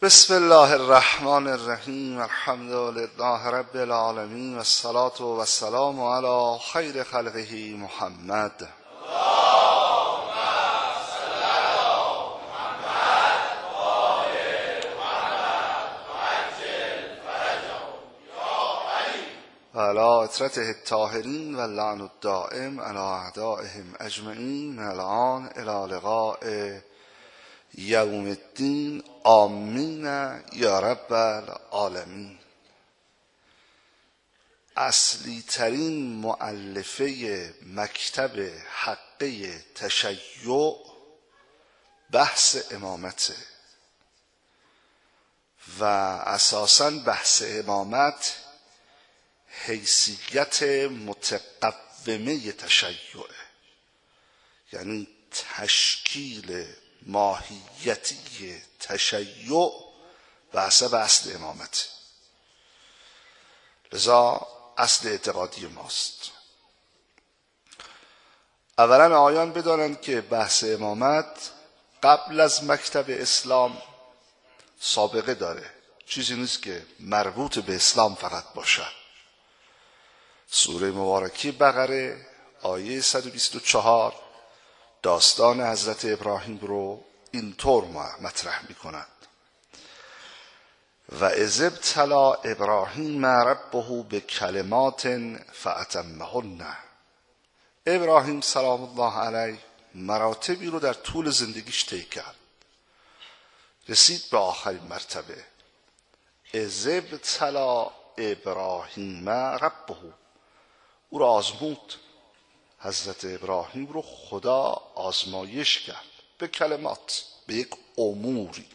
بسم الله الرحمن الرحیم. الحمد لله رب العالمین و الصلاة و السلام علی خیر خلقه محمد. و علی اطرته الطاهرین و اللعن الدائم علی اعدائهم اجمعین من الان الی لقاء یوم الدین. آمین یا رب العالمین. اصلی ترین مؤلفه مکتب حقه تشیع بحث امامته و اساساً بحث امامت حیثیت متقومه تشیع، یعنی تشکیل ماهیتی تشیع بحث اصل امامت. لذا اصل اعتقادی ماست. اولا آیان بدانند که بحث امامت قبل از مکتب اسلام سابقه داره، چیزی نیست که مربوط به اسلام فقط باشد. سوره مبارکه بقره آیه 124 داستان حضرت ابراهیم رو اینطور مطرح می کند: و اذ ابتلی ابراهیم ربه بکلمات فاتمهن. ابراهیم سلام الله علیه مراتبی رو در طول زندگیش طی کرد، رسید به آخرین مرتبه. اذ ابتلی ابراهیم ربه، او را آزمود. حضرت ابراهیم رو خدا آزمایش کرد به کلمات، به یک اموری.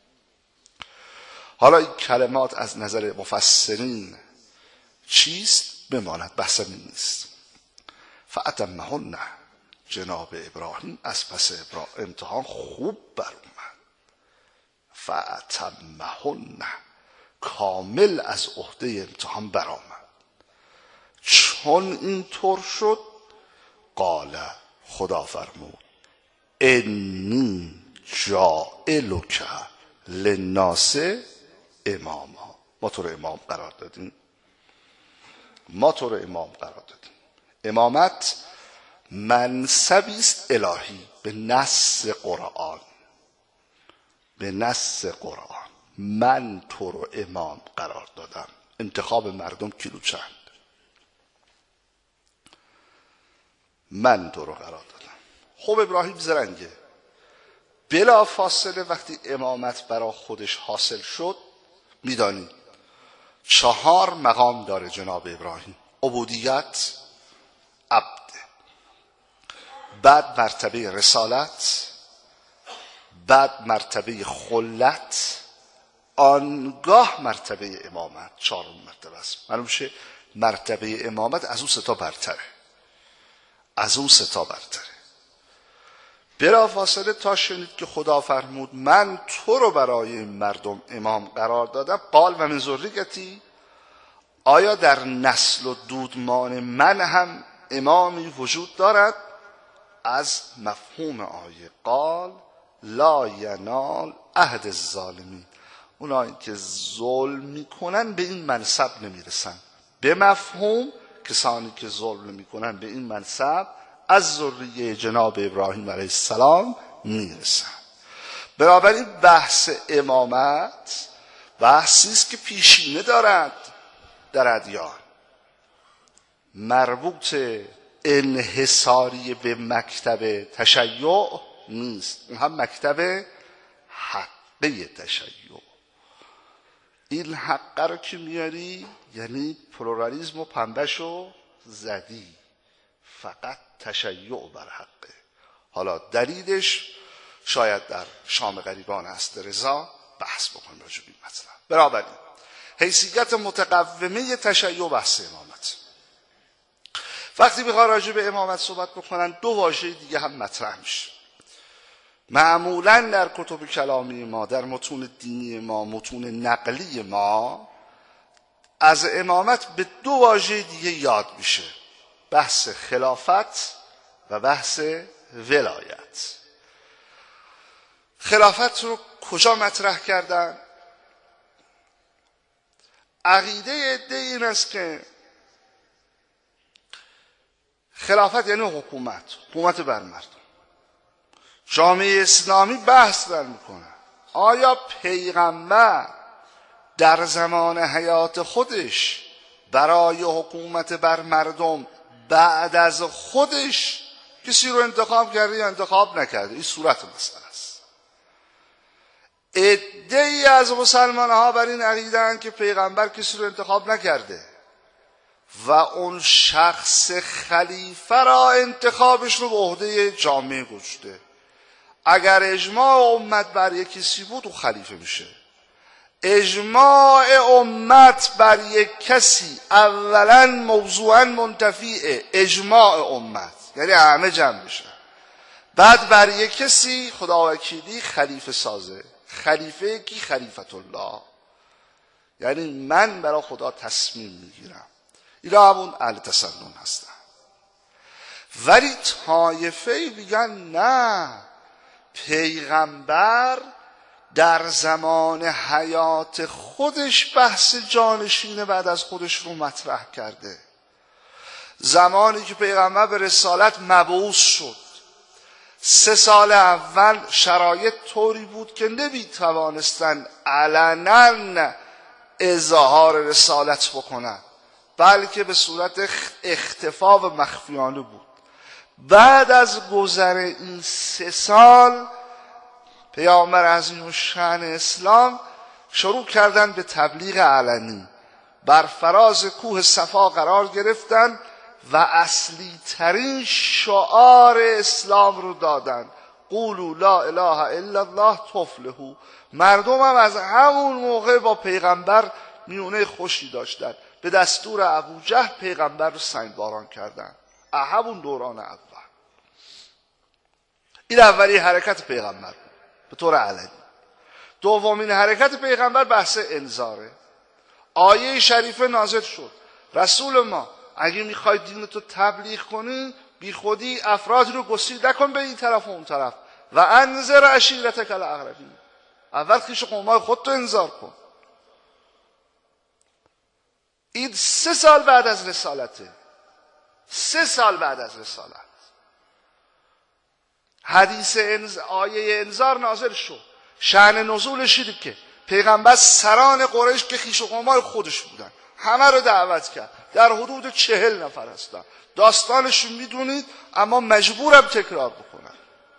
حالا این کلمات از نظر مفسرین چیست بماند، بحث این نیست. فاتمهن، جناب ابراهیم از پس امتحان خوب بر اومد. فاتمهن، کامل از عهده امتحان برآمد. چون اینطور شد قال، خدا فرمود انی جاعلک للناس اماما. ما تو رو امام قرار دادیم. امامت منصبی است الهی به نص قرآن. من تو رو امام قرار دادم. انتخاب مردم کیلو چند، من تو رو قرار دادم. خب ابراهیم زرنگه، بلا فاصله وقتی امامت برا خودش حاصل شد، میدانید 4 مقام داره جناب ابراهیم: عبودیت، عبد، بعد مرتبه رسالت، بعد مرتبه خلت، آنگاه مرتبه امامت. 4 مرتبه است. معلوم شه مرتبه امامت از اون 3 برتره. بلا فاصله تا شنید که خدا فرمود من تو رو برای این مردم امام قرار دادم. قال و من ذریتی، آیا در نسل و دودمان من هم امامی وجود دارد؟ از مفهوم آیه قال لا ینال عهد الظالمین، اونایی که ظلم میکنن به این منصب نمیرسن. به مفهوم کسانی که ظلم میکنن به این منصب از ذریه جناب ابراهیم علیه السلام میرسن. بنابراین بحث امامت بحثی است که پیشینه دارد در ادیان، مربوط انحصاری به مکتب تشیع نیست. اون هم مکتب حقه تشیع. این حقه رو که میاری یعنی پلورالیسم و پنبهشو زدی، فقط تشیع بر حقه. حالا دلیلش شاید در شام غریبان است رضا بحث بکنیم راجع به این مطلب. بنابراین حیثیت متقومه تشیع بحث امامت. وقتی بخواد راجع به امامت صحبت بکنن 2 واژه دیگه هم مطرح میشه. معمولا در کتب کلامی ما، در متون دینی ما، متون نقلی ما، از امامت به 2 واژه دیگه یاد میشه: بحث خلافت و بحث ولایت. خلافت رو کجا مطرح کردن؟ عقیده عده این است که خلافت یعنی حکومت بر مردم. جامعه اسلامی بحث در میکنه آیا پیغمبر در زمان حیات خودش برای حکومت بر مردم بعد از خودش کسی رو انتخاب کرده یا انتخاب نکرده؟ این صورت مسئله است. عده‌ای از مسلمان ها بر این عقیده‌اند که پیغمبر کسی رو انتخاب نکرده و اون شخص خلیفه را انتخابش رو به عهده جامعه گذاشته. اگر اجماع امت بر یک کسی بود او خلیفه میشه. اجماع امت بر یک کسی اولا موضوعا منتفیه، اجماع امت یعنی همه جمع بشن، بعد بر یک کسی خداوکیلی خلیفه سازه. خلیفه کی؟ خلیفت الله، یعنی من برای خدا تصمیم میگیرم. اینا همون اهل تسنن هستن. ولی طایفه میگن نه، پیغمبر در زمان حیات خودش بحث جانشین بعد از خودش رو مطرح کرده. زمانی که پیغمبر به رسالت مبعوث شد 3 سال اول شرایط طوری بود که نمیتوانستن علنا اظهار رسالت بکنن، بلکه به صورت اختفا و مخفیانه بود. بعد از گذر این 3 سال پیامبر عظیم الشأن اسلام شروع کردن به تبلیغ علنی. بر فراز کوه صفا قرار گرفتن و اصلی ترین شعار اسلام رو دادن: قولوا لا اله الا الله تفلحوا. مردم هم از همون موقع با پیغمبر میونه خوشی داشتن. به دستور ابوجهل پیغمبر رو سنگباران کردن. همون دوران اول. این اولی حرکت پیغمبر بود به طور علنی. دومین حرکت پیغمبر بحث انذاره. آیه شریفه نازل شد: رسول ما اگه میخوای دینتو تبلیغ کنی بی خودی افراد رو گسیل نکن به این طرف و اون طرف و انذر عشیرتک الاقربین. اول خویش قومای خودتو انذار کن. این 3 سال بعد از رسالته. 3 سال بعد از رسالت حدیث آیه انذار نازل شد. شأن نزولش اینه که پیغمبر سران قریش که خویش و قومای خودش بودن همه رو دعوت کرد. در حدود 40 نفر هستن. داستانشون میدونید اما مجبورم تکرار بکنم.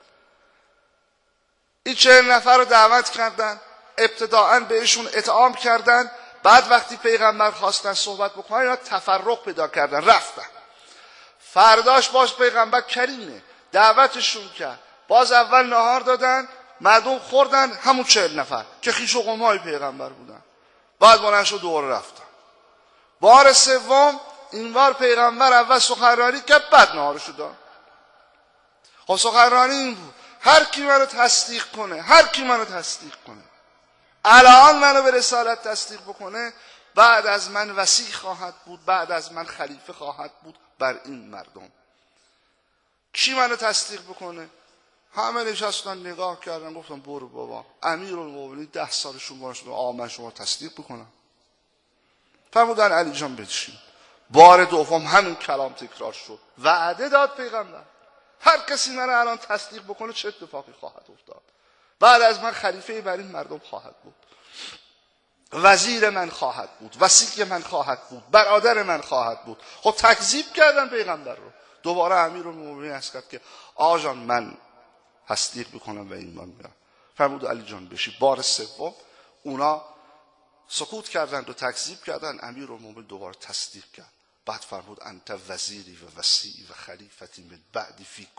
این 40 نفر رو دعوت کردن، ابتداعاً بهشون اطعام کردن. بعد وقتی پیغمبر خواستن صحبت بکنن اینا تفرق پیدا کردن رفتن. فرداش باز پیغمبر کریمه دعوتشون کرد. باز اول نهار دادن، مردم خوردن، همون 40 نفر که خویش و قومای پیغمبر بودن. بعد بلند شد دوباره رفتن. بار سوم این بار پیغمبر اول سخنرانی کرد، بعد نهارشو داد. خب سخنرانی این بود: هر کی منو تصدیق کنه، هر کی منو تصدیق کنه، الان منو به رسالت تصدیق بکنه، بعد از من وصی خواهد بود، بعد از من خلیفه خواهد بود بر این مردم. کی منو تصدیق بکنه؟ همه نشستن نگاه کردن گفتن برو بابا امیرالمومنین 10 سالشون باشه من شما تصدیق بکنم. فرمودن علی جان بشین. بار دوم همین کلام تکرار شد. وعده داد پیغمبر: هر کسی منو الان تصدیق بکنه چه اتفاقی خواهد افتاد؟ بعد از من خلیفه بر این مردم خواهد بود، وزیر من خواهد بود، وصی من خواهد بود، برادر من خواهد بود. خب تکذیب کردن پیغمبر رو. دوباره امیرالمومنین عرض کرد که آقا جان من تصدیق بکنم و ایمان بیارم. فرمود علی جان بشی. بار سوم اونا سکوت کردند و تکذیب کردند. امیرالمومنین دوباره تصدیق کرد. بعد فرمود انت وزیری و وصی و خلیفتی من بعد فیکم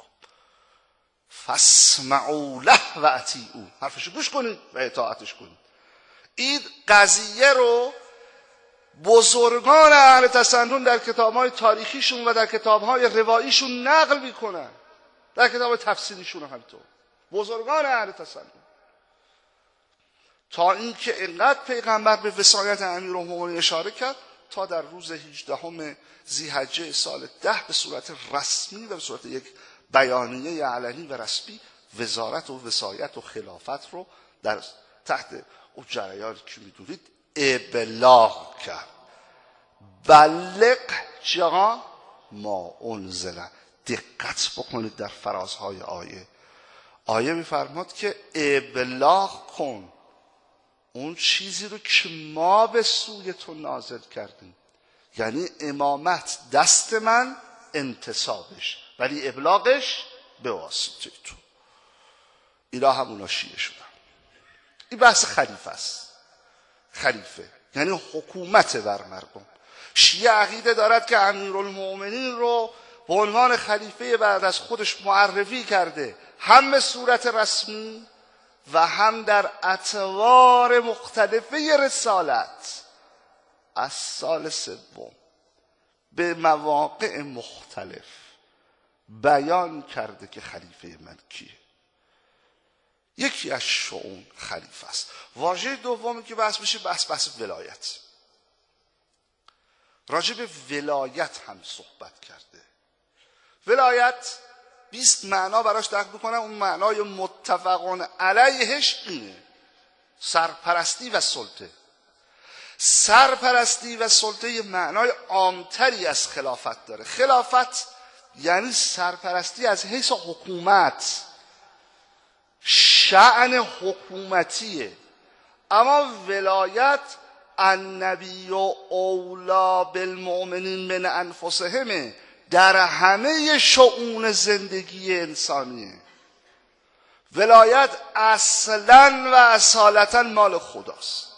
فاسمعوا له و اطیعوا. حرفش گوش کنید و اطاعتش کنید. این قضیه رو بزرگان اهل تسنن در کتاب‌های تاریخیشون و در کتاب‌های رواییشون نقل میکنن، در کتاب تفسیریشون هم همینطور. بزرگان اهل تسنن تا اینکه اینقدر پیغمبر به وصایت امیرالمومنین اشاره کرد تا در روز 18 ذی‌حجه سال 10 به صورت رسمی و به صورت یک بیانیه علنی و رسمی وزارت و وصایت و خلافت رو در تحت اون جریان که میدونید ابلاغ کرد. بلغ جا ما انزل. دقت بکنید در فرازهای آیه میفرماد که ابلاغ کن اون چیزی رو که ما به سوی تو نازل کردیم. یعنی امامت دست من، انتصابش، ولی ابلاغش به واسطه تو. اینا همونا شیعه شدن. این بحث خلیفه است. خلیفه یعنی حکومت بر مردم. شیعه عقیده دارد که امیرالمؤمنین رو به عنوان خلیفه بعد از خودش معرفی کرده، هم به صورت رسمی و هم در اطوار مختلفه رسالت. از سال سوم به مواقع مختلف بیان کرده که خلیفه من کیه. یکی از شؤون خلیفه است. واژه دومی که بحث میشه بحث ولایت. راجع به ولایت هم صحبت کرده. ولایت 20 معنا براش درک میکنم. اون معنای متفقون علیهش اینه: سرپرستی و سلطه. سرپرستی و سلطه یه معنای عامتری از خلافت داره. خلافت یعنی سرپرستی از حیث حکومت، شأن حکومتیه. اما ولایت النبی و اولا بالمؤمنین من انفسهم، در همه شؤون زندگی انسانیه. ولایت اصلا و اصالتا مال خداست.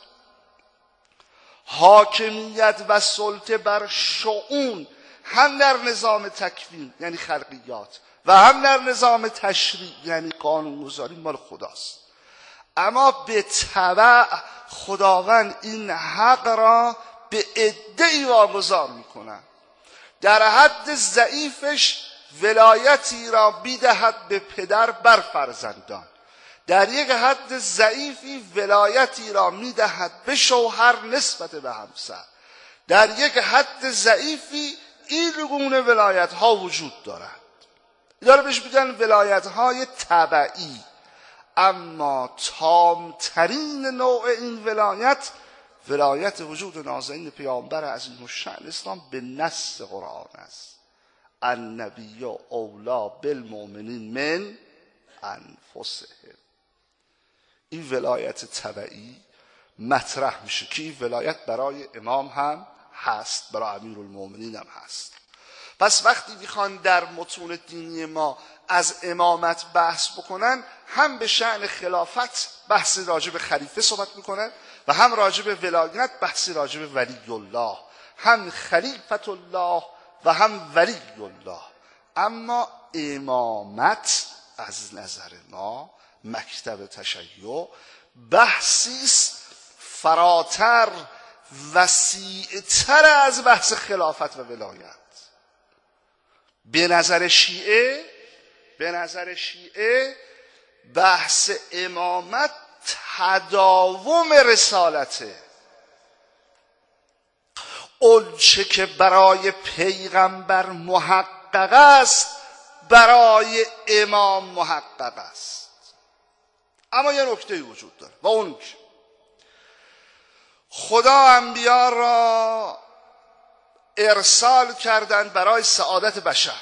حاکمیت و سلطه بر شؤون، هم در نظام تکوین یعنی خلقیات و هم در نظام تشریع یعنی قانونگذاری، مال خداست. اما به تبع خداوند این حق را به عده‌ای واگذار میکنه. در حد ضعیفش ولایتی را بیدهد به پدر بر فرزندان، در یک حد ضعیفی ولایتی را میدهد به شوهر نسبت به همسر، در یک حد ضعیفی این گونه ولایت ها وجود دارد. داره بهش میگن ولایت های تبعی. اما تامترین نوع این ولایت وجود نازنین پیامبر عظیم الشأن اسلام به نص قرآن است: النبی اولا بالمؤمنین من انفسهم. این ولایت تبعی مطرح میشه که این ولایت برای امام هم هست، برای امیرالمؤمنین هم هست. پس وقتی میخوان در متون دینی ما از امامت بحث بکنن، هم به شأن خلافت بحثی راجع به خلیفه صحبت میکنن و هم راجع به ولایت بحثی راجع به ولی الله، هم خلیفت الله و هم ولی الله. اما امامت از نظر ما مکتب تشیع بحثی است فراتر، وسیع‌تر از بحث خلافت و ولایت. به نظر شیعه بحث امامت تداوم رسالته. اونچه که برای پیغمبر محقق است برای امام محقق است. اما یه نکته وجود داره و اون که خدا انبیا را ارسال کردند برای سعادت بشر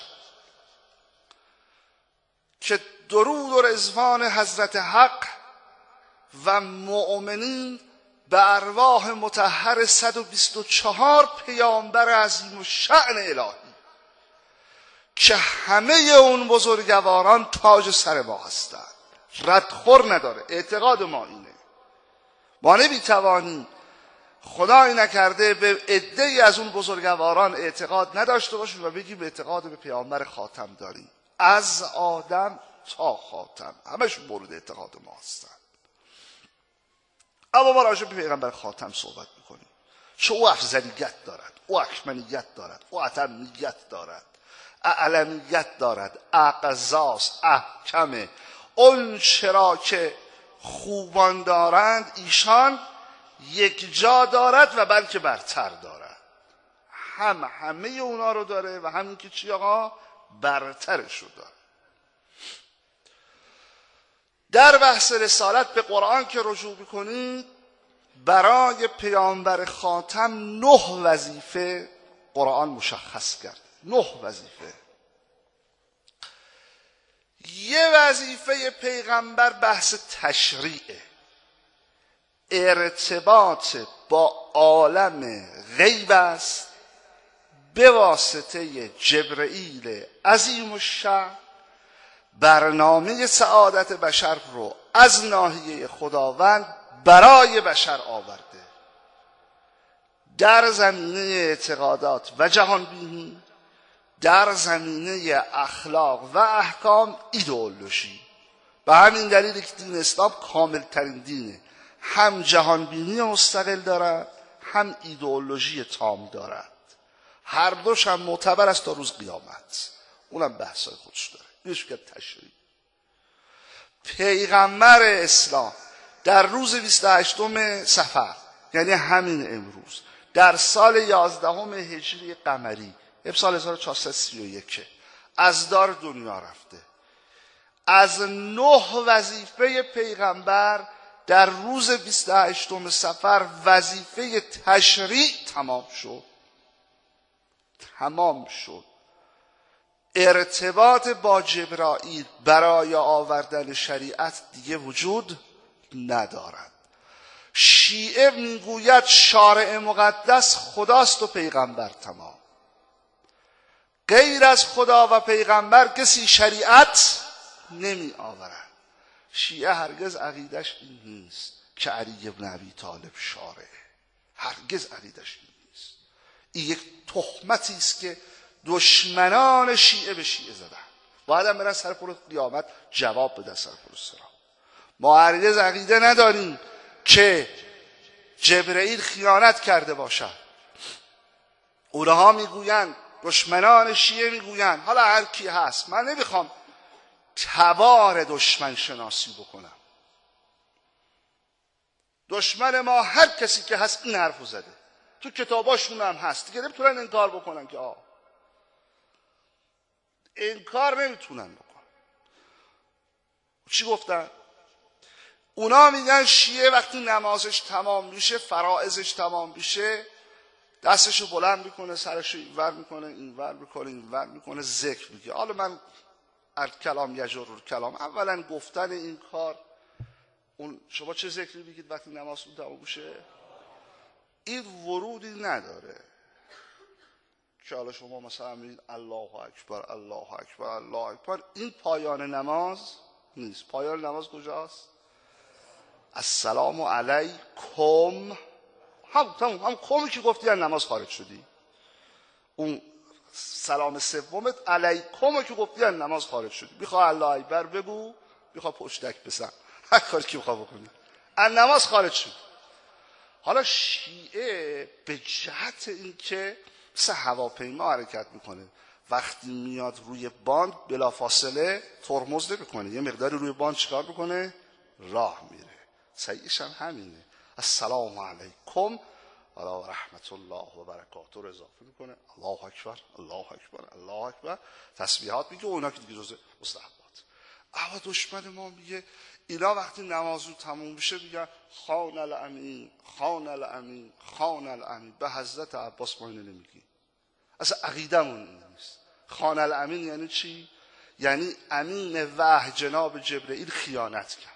که درود و رضوان حضرت حق و مؤمنین به ارواح مطهر 124 پیامبر عظیم الشأن الهی که همه اون بزرگواران تاج سر ما هستند، ردخور نداره. اعتقاد ما اینه. ما نمیتوانیم، خدایی نکرده، به عده‌ای از اون بزرگواران اعتقاد نداشته باشیم و بگیم اعتقاد به پیامبر خاتم داریم. از آدم تا خاتم همشون مورد اعتقاد ما هستن. اما ما راجع به پیغمبر خاتم صحبت میکنیم چه او افضلیت دارد، او اکملیت دارد، او اتمیت دارد، اعلمیت دارد، اقزاس، احکمه. اون چرا که خوبان دارند ایشان یک جا دارد و بلکه برتر دارد. همه اونا رو داره و همین که چی آقا برترش رو داره. در بحث رسالت به قرآن که رجوع بکنید، برای پیامبر خاتم 9 وظیفه قرآن مشخص کرد. 9 وظیفه. یه وظیفه پیغمبر بحث تشریعه، ارتباط با عالم غیب است به واسطه جبرئیل عظیم الشأن. برنامه سعادت بشر رو از ناحیه خداوند برای بشر آورده. در زمینه اعتقادات و جهان بینی، در زمینه اخلاق و احکام، ایدئولوژی. به همین دلیل که دین اسلام کامل ترین دینه، هم جهان بینی مستقل دارد، هم ایدئولوژی تام دارد. هر دوش هم معتبر است تا روز قیامت. اونم بحثای خودش داره. میشه که تشریع. پیغمبر اسلام در روز 28 صفر، یعنی همین امروز، در سال 11 هجری قمری، سال 1431 از دار دنیا رفته. از 9 وظیفه پیغمبر در روز 28 صفر وظیفه تشریع تمام شد. ارتباط با جبرائیل برای آوردن شریعت دیگه وجود ندارد. شیعه میگوید شارع مقدس خداست و پیغمبر تمام. غیر از خدا و پیغمبر کسی شریعت نمی آورد. شیعه هرگز عقیدش این نیست که علی بن ابی طالب شارعه. هرگز عقیدش این نیست. این یک تهمتی است که دشمنان شیعه به شیعه زدن. باید هم برن سر پل قیامت جواب بدن سر پل صراط. ما هرگز عقیده نداریم که جبرئیل خیانت کرده باشد. اونها میگویند، دشمنان شیعه میگویند، حالا هر کی هست، من نمیخوام تبار دشمن شناسی بکنم. دشمن ما هر کسی که هست این حرفو زده. تو کتاباشون هم هست. دیگه نمیتونن انکار بکنن که انکار نمیتونن بکنن. چی گفتن؟ اونا میگن شیعه وقتی نمازش تمام میشه، فرائضش تمام میشه، دستشو بلند میکنه، سرشو اینور میکنه، اینور میکنه، اینور میکنه، ذکر میگه. حالا من الکلام یجر الکلام، اولا گفتن این کار، اون شما چه ذکری بگید وقتی نمازتون تمام میشه؟ این ورودی نداره که حالا شما مثلا میگید الله اکبر الله اکبر الله اکبر. این پایان نماز نیست. پایان نماز کجاست؟ السلام علیکم. هم کمی که گفتی از نماز خارج شدی. اون سلام سومت علیکم که گفتی از نماز خارج شدی. میخوای الله اکبر بگو، میخوای پشتک بزن، هر کاری که میخوای بکنی، از نماز خارج شد. حالا شیعه به جهت اینکه مثل هواپیما حرکت میکنه، وقتی میاد روی باند بلافاصله ترمز نمیکنه، یه مقداری روی باند چیکار میکنه؟ راه میره. صحیحش هم همینه. السلام علیکم و رحمت الله و برکاته رو اضافه میکنه. الله اکبر الله اکبر الله اکبر، تسبیحات میگه. اونا که دیگه جزء مستحبات. اما دشمن ما میگه اینا وقتی نماز رو تموم میشه میگن خان الامین خان الامین خان الامین. به حضرت عباس ما اینو نمیگیم. اصلا عقیدمون این نیست. خان الامین یعنی چی؟ یعنی امین وحی جناب جبرئیل خیانت کرد.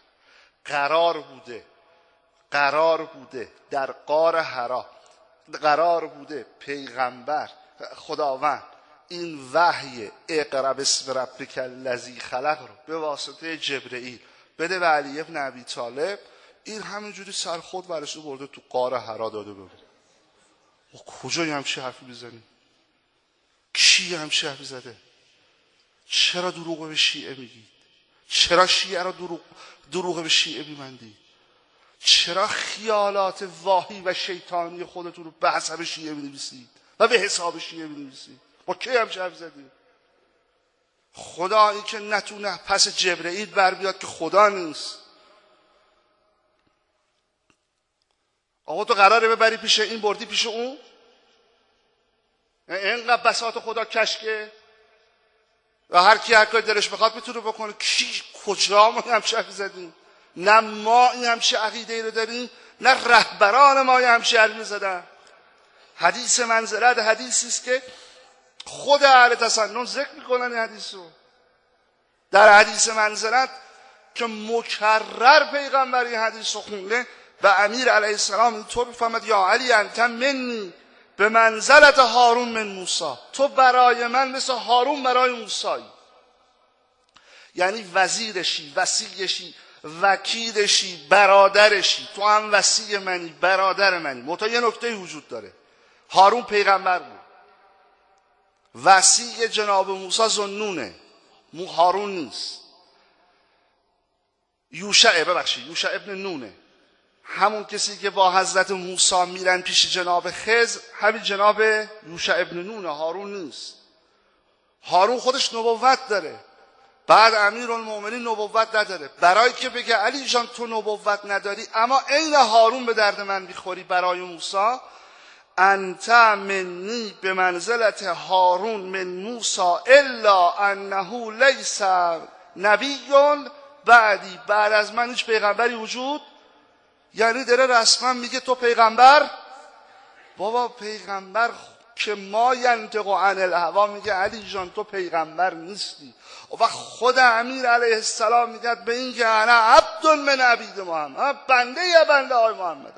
قرار بوده در غار حرا، قرار بوده پیغمبر خداوند این وحی اقرا باسم ربک الذی خلق رو به واسطه جبرئیل بده به علی بن ابی طالب. این همینجوری سر خود ورشو برده تو غار حرا داده بده. و کجا همچین حرفی بزنیم؟ کی همچین حرفی زده؟ چرا دروغ به شیعه میگید؟ چرا شیعه رو دروغ به شیعه میبندید؟ چرا خیالات واهی و شیطانی خودتون رو به حساب شیعه می‌نویسید و به حساب شیعه می‌نویسید؟ با کی همچین حرف زدید؟ خدایی که نتونه پس جبرئیل بر بیاد که خدا نیست. آقا تو قراره ببری پیش این، بردی پیش اون؟ اینقدر بساط خدا کشکه و هر کی هر کاری دلش بخواد میتونه بکنه. کی کجا ما همچین حرف زدیم؟ نه ما این همچین عقیده ای رو داریم، نه رهبران ما همچین حرفی زدن. حدیث منزلت حدیثی است که خود اهل تسنن ذکر میکنن. این حدیث رو در حدیث منزلت که مکرر پیغمبر این حدیث رو خونده و امیر علیه السلام اینطور میفهمد یا علی انت منی به منزلت هارون من موسی، تو برای من مثل هارون برای موسی، یعنی وزیرشی، وصیشی، وکیلشی، برادرشی، تو هم وصی منی، برادر منی. منتها یه نکته وجود داره، هارون پیغمبر بود، وصی جناب موسی ذوالنونه، هارون نیست. یوشع ابن نونه، همون کسی که با حضرت موسی میرن پیش جناب خضر، همین جناب یوشع ابن نونه، هارون نیست. هارون خودش نبوت داره، بعد امیرالمومنین نبوت نداره. برای که بگه علی جان تو نبوت نداری اما عین هارون به درد من میخوری برای موسی، انت منی به منزلت هارون من موسی الا انه لیس نبی بعدی، بعد از من هیچ پیغمبری وجود، یعنی داره رسما میگه تو پیغمبر. بابا پیغمبر که ما ینطق عن الهوا میگه علی جان تو پیغمبر نیستی. و خود امیر علیه السلام میگه به این که انا عبد من عبید محمد، بنده یا بنده های محمد.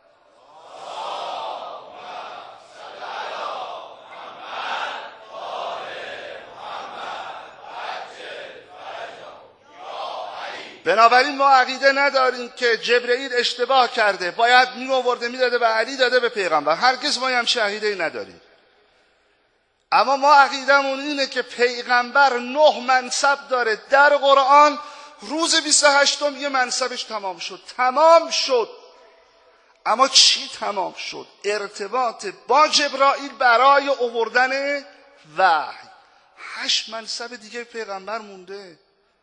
بنابراین ما عقیده نداریم که جبرئیل اشتباه کرده باید میآورده میداده به علی، داده به پیغمبر. هرگز ما همچین عقیده‌ای نداریم. اما ما عقیدمون اینه که پیغمبر 9 منصب داره در قرآن. روز 28 یه منصبش تمام شد. اما چی تمام شد؟ ارتباط با جبرائیل برای آوردن وحی. 8 منصب دیگه پیغمبر مونده.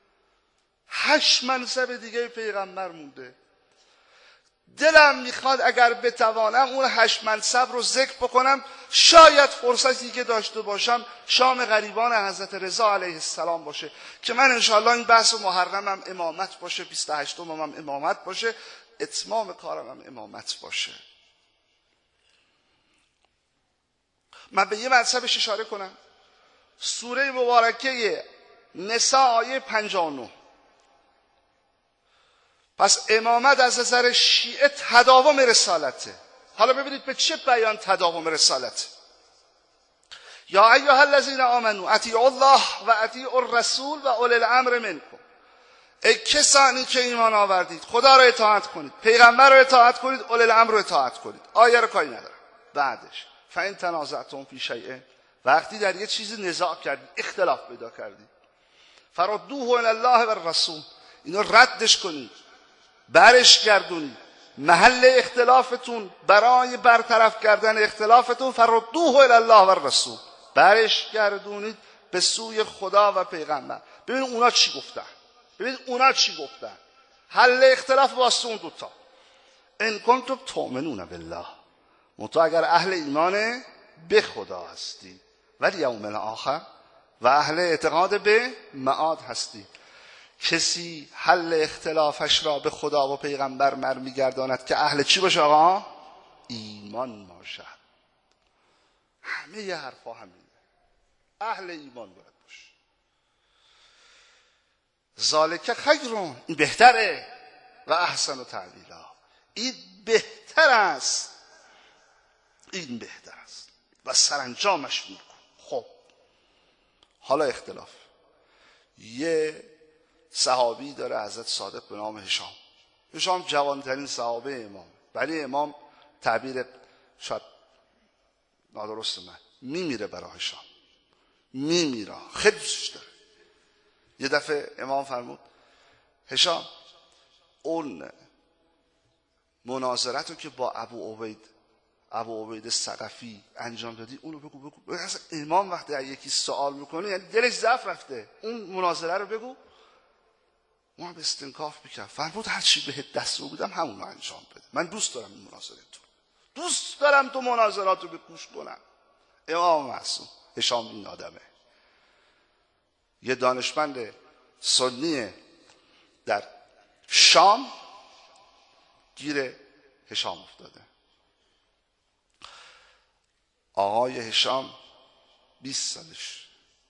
8 منصب دیگه پیغمبر مونده. دلم میخواد اگر بتوانم اون 8 منصب رو ذکر بکنم، شاید فرصتی که داشته باشم شام غریبان حضرت رضا علیه السلام باشه که من انشاءالله این بحث محرمم امامت باشه، 28م هم امامت باشه، اتمام کارم هم امامت باشه. من به یه منصبش اشاره کنم. سوره مبارکه نساء آیه 59. پس امامت از نظر شیعه تداوم رسالته. حالا ببینید به چه بیان تداوم رسالته. یا ایها الذین آمنوا اطیعوا الله و اطیعوا الرسول و اولی الامر منکم. ای کسانی که ایمان آوردید خدا را اطاعت کنید، پیغمبر را اطاعت کنید، اولی الامر را اطاعت کنید. آیه رو کاری ندارم. بعدش فإن تنازعتم فی شیء، وقتی در یه چیزی نزاع کردید، اختلاف پیدا کردید، فردوه الی الله و الرسول، اینو ردش کنید، برش گردونید. محل اختلافتون برای برطرف کردن اختلافتون فردوه الی الله و الرسول، برش گردونید به سوی خدا و پیغمبر. ببین اونا چی گفتن. حل اختلاف واسه اون دوتا. ان کنتم تؤمنون بالله، منتها اگر اهل ایمان به خدا هستی و یوم الاخر و اهل اعتقاد به معاد هستی. کسی حل اختلافش را به خدا و پیغمبر میگرداند که اهل چی باشه آقا؟ ایمان باشد. همه ی حرفا همینه، اهل ایمان باید باشه. ذالک خیرون، این بهتره، و احسن تعلیلا، این بهتر است، این بهتر است و سرانجامش نیکو. خب حالا اختلاف. یه صحابی داره حضرت صادق به نام هشام جوانترین صحابه امام، ولی امام تعبیر شاید نادرست من میمیره برای هشام، میمیره، خیلی دوستش داره. یه دفعه امام فرمود هشام اون مناظرت رو که با ابو عبید ثقفی انجام دادی اونو بگو. اصلا امام وقتی یکی سوال میکنه یعنی دلش ضعف رفته، اون مناظره رو بگو. ما به استنکاف بکرد. فرمود هر چی بهت دستور بودم همون رو انجام بده. من دوست دارم این مناظره دوست دارم تو مناظرات رو بگوش کنم. امام معصوم هشام این آدمه. یه دانشمند سنی در شام گیر هشام افتاده. آقای هشام 20 سالش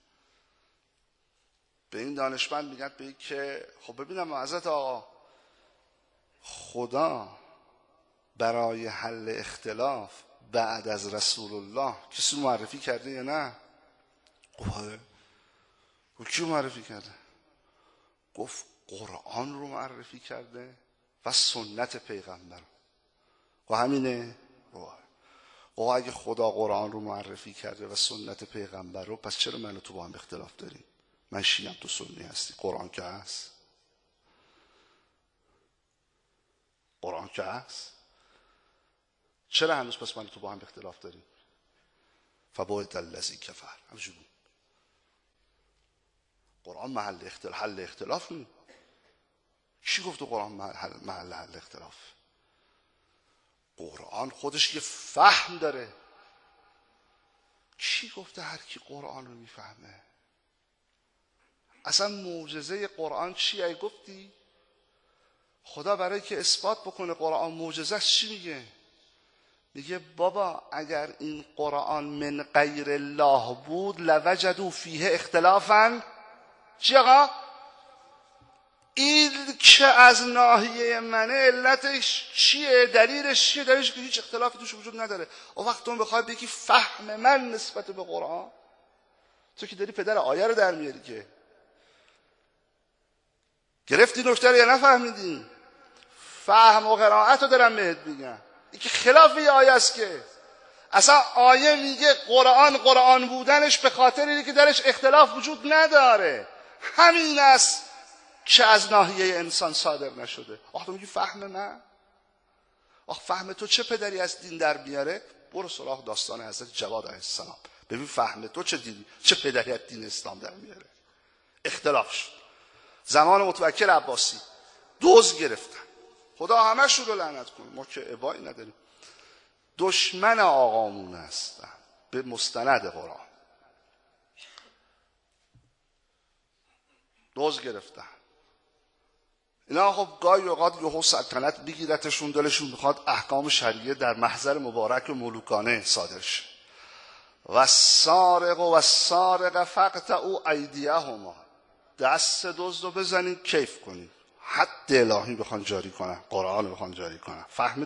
به این دانشمند میگن به که خب ببینم حضرت آقا، خدا برای حل اختلاف بعد از رسول الله کسی رو معرفی کرده یا نه؟ گفت کی معرفی کرده؟ گفت قرآن رو معرفی کرده و سنت پیغمبر. و همینه. و اگه خدا قرآن رو معرفی کرده و سنت پیغمبر رو، پس چرا من و تو با هم اختلاف داریم؟ من شیعم، تو سنی هستی، قرآن که هست. قرآن که هست. چرا هنوز پس من و تو با هم اختلاف داریم؟ فبعد الذی کفر. همچنین قرآن حل اختلاف نیست. کی گفت قرآن محل حل اختلاف؟ قرآن خودش یه فهم داره. کی گفته هر کی قرآن رو میفهمه؟ اصلا معجزه قرآن چیه؟ گفتی خدا برای که اثبات بکنه قرآن معجزه چی میگه؟ میگه بابا اگر این قرآن من غیر الله بود لوجدوا فیه اختلافا. چی آقا؟ این که از ناحیه منه علتش چیه؟ دلیلش چیه؟ دلیلش که هیچ اختلافی توش وجود نداره. و وقت اون بخوای بگی فهم من نسبت به قرآن، تو که داری پدر آیه رو در میاری. که گرفتی نکته رو یا نفهمیدی؟ فهم و قرائت رو دارم بهت میگم. این که خلاف یه آیه است. که اصلا آیه میگه قرآن بودنش به خاطر اینه که درش اختلاف وجود نداره. همین است که از ناحیه انسان صادر نشده. آخه تو میگی فهم من؟ آخه فهم تو چه پدری از دین در میاره؟ برو سراغ داستان حضرت جواد علیه السلام، ببین فهم تو چه پدری از دین اسلام در میاره. اختلاف شد. زمان متوکل عباسی دوز گرفتن. خدا همشون رو لعنت کنه، ما که ابایی نداریم. دشمن آقامون هستن به مستند قرآن. دوز گرفتن. اینا خب گاهی اوقات یهو سلطنت بگیرتشون، دلشون میخواد احکام شریعه در محضر مبارک و ملوکانه صادر شه. و سارق فقطعوا ایدیهما. دست دزد رو بزنید کیف کنید. حد الهی بخوان جاری کنن، قرآن رو بخوان جاری کنن. فهم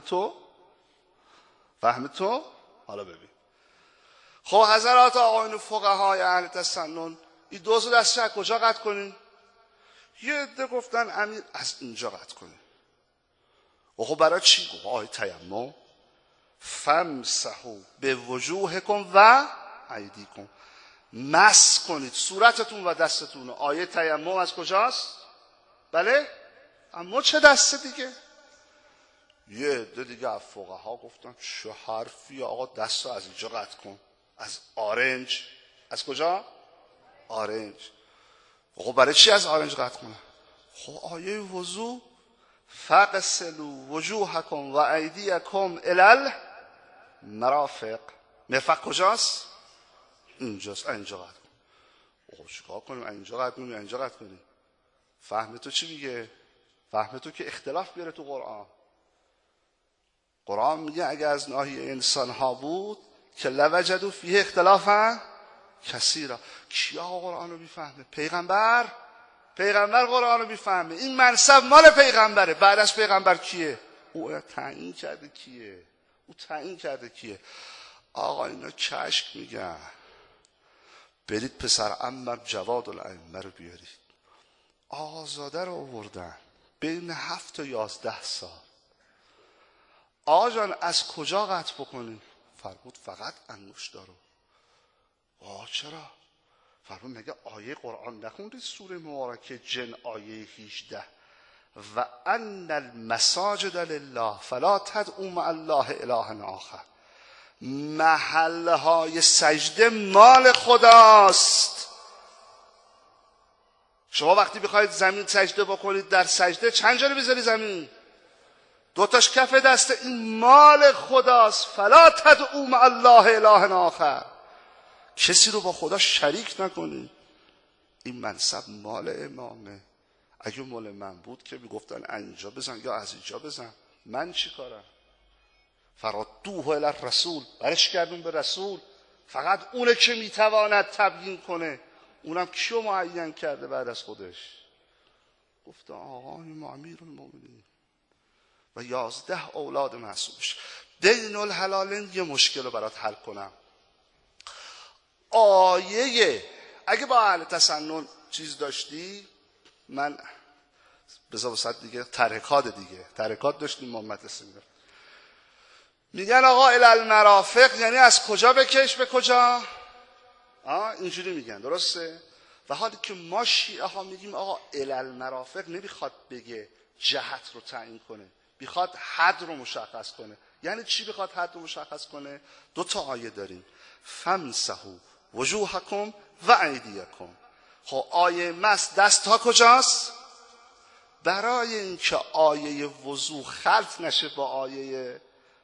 تو؟ حالا ببین. خب حضرات آقایون فقهای اهل تسنن، این دزد دستش از کجا قطع کنین؟ یه عده گفتن امیر از اینجا قطع کنین. و خب برای چی؟ گفت آیه تیمم فامسحوا بوجوهکم و ایدیکم. مس کنید صورتتون و دستتون. آیه تیمم از کجاست؟ بله؟ اما چه دسته دیگه؟ یه عده دیگه از فقها گفتن چه حرفی آقا، دست رو از اینجا قطع کن. از آرنج. از کجا؟ آرنج. خب برای چی از آرنج قطع کنه؟ خب آیه وضو فغسلوا وجوهکم و ایدیکم الی المرافق. مرفق کجاست؟ اینجاست. اینجا قطع کن. خب چیکار کنیم؟ اینجا قطع کنیم، اینجا قطع کنیم. فهم تو چی میگه؟ فهم تو که اختلاف بیاره تو قرآن. قرآن میگه اگه از ناحیه انسان ها بود که لوجدوا فیه اختلافا کثیرا. کیا قرآن رو میفهمه؟ پیغمبر قرآن رو میفهمه. این منصب مال پیغمبره. بعد از پیغمبر کیه؟ او تعیین کرده کیه. آقا اینا کشک میگن برید پسر عمم جواد الائمه رو بیارید. آقازاده رو آوردن بین 7 تا 11 سال. آقا جان از کجا قطع بکنیم؟ فرمود فقط انگشتا رو. آقا چرا؟ فرمود مگه آیه قرآن نخوندید سوره مبارکه جن آیه 18 و ان المساجد لله فلا تدعوا مع الله اله آخر. محلهای سجده مال خداست. شما وقتی بخواید زمین سجده بکنید در سجده چند جا رو بذاری زمین؟ 2 تاش کف دسته. این مال خداست. فلا تدعوا مع الله اله آخر. کسی رو با خدا شریک نکنید. این منصب مال امامه. اگه مال من بود که میگفتن اینجا بزن یا از اینجا بزن، من چی کارم؟ فردوه الی الرسول، برش گردون به رسول. فقط اونه که میتواند تبیین کنه. اونم کیو معین کرده بعد از خودش؟ گفته آقای ما امیرالمومنین و 11 اولاد معصومش. بین الحلالین یه مشکل رو برات حل کنم. آیه اگه با اهل تسنن چیز داشتی، من بذار وسط دیگه ترکات داشتیم محمد اسم میگن آقا المرافق یعنی از کجا بکش به کجا، اینجوری میگن، درسته؟ و حالی که ما شیعه ها میگیم آقا المرافق نمیخواد بگه جهت رو تعیین کنه، میخواد حد رو مشخص کنه. یعنی چی بخواد حد رو مشخص کنه؟ 2 آیه داریم، فامسحوا وجوهکم و ایدیکم. خب آیه مس دست ها کجاست؟ برای اینکه آیه وضو خلط نشه با آیه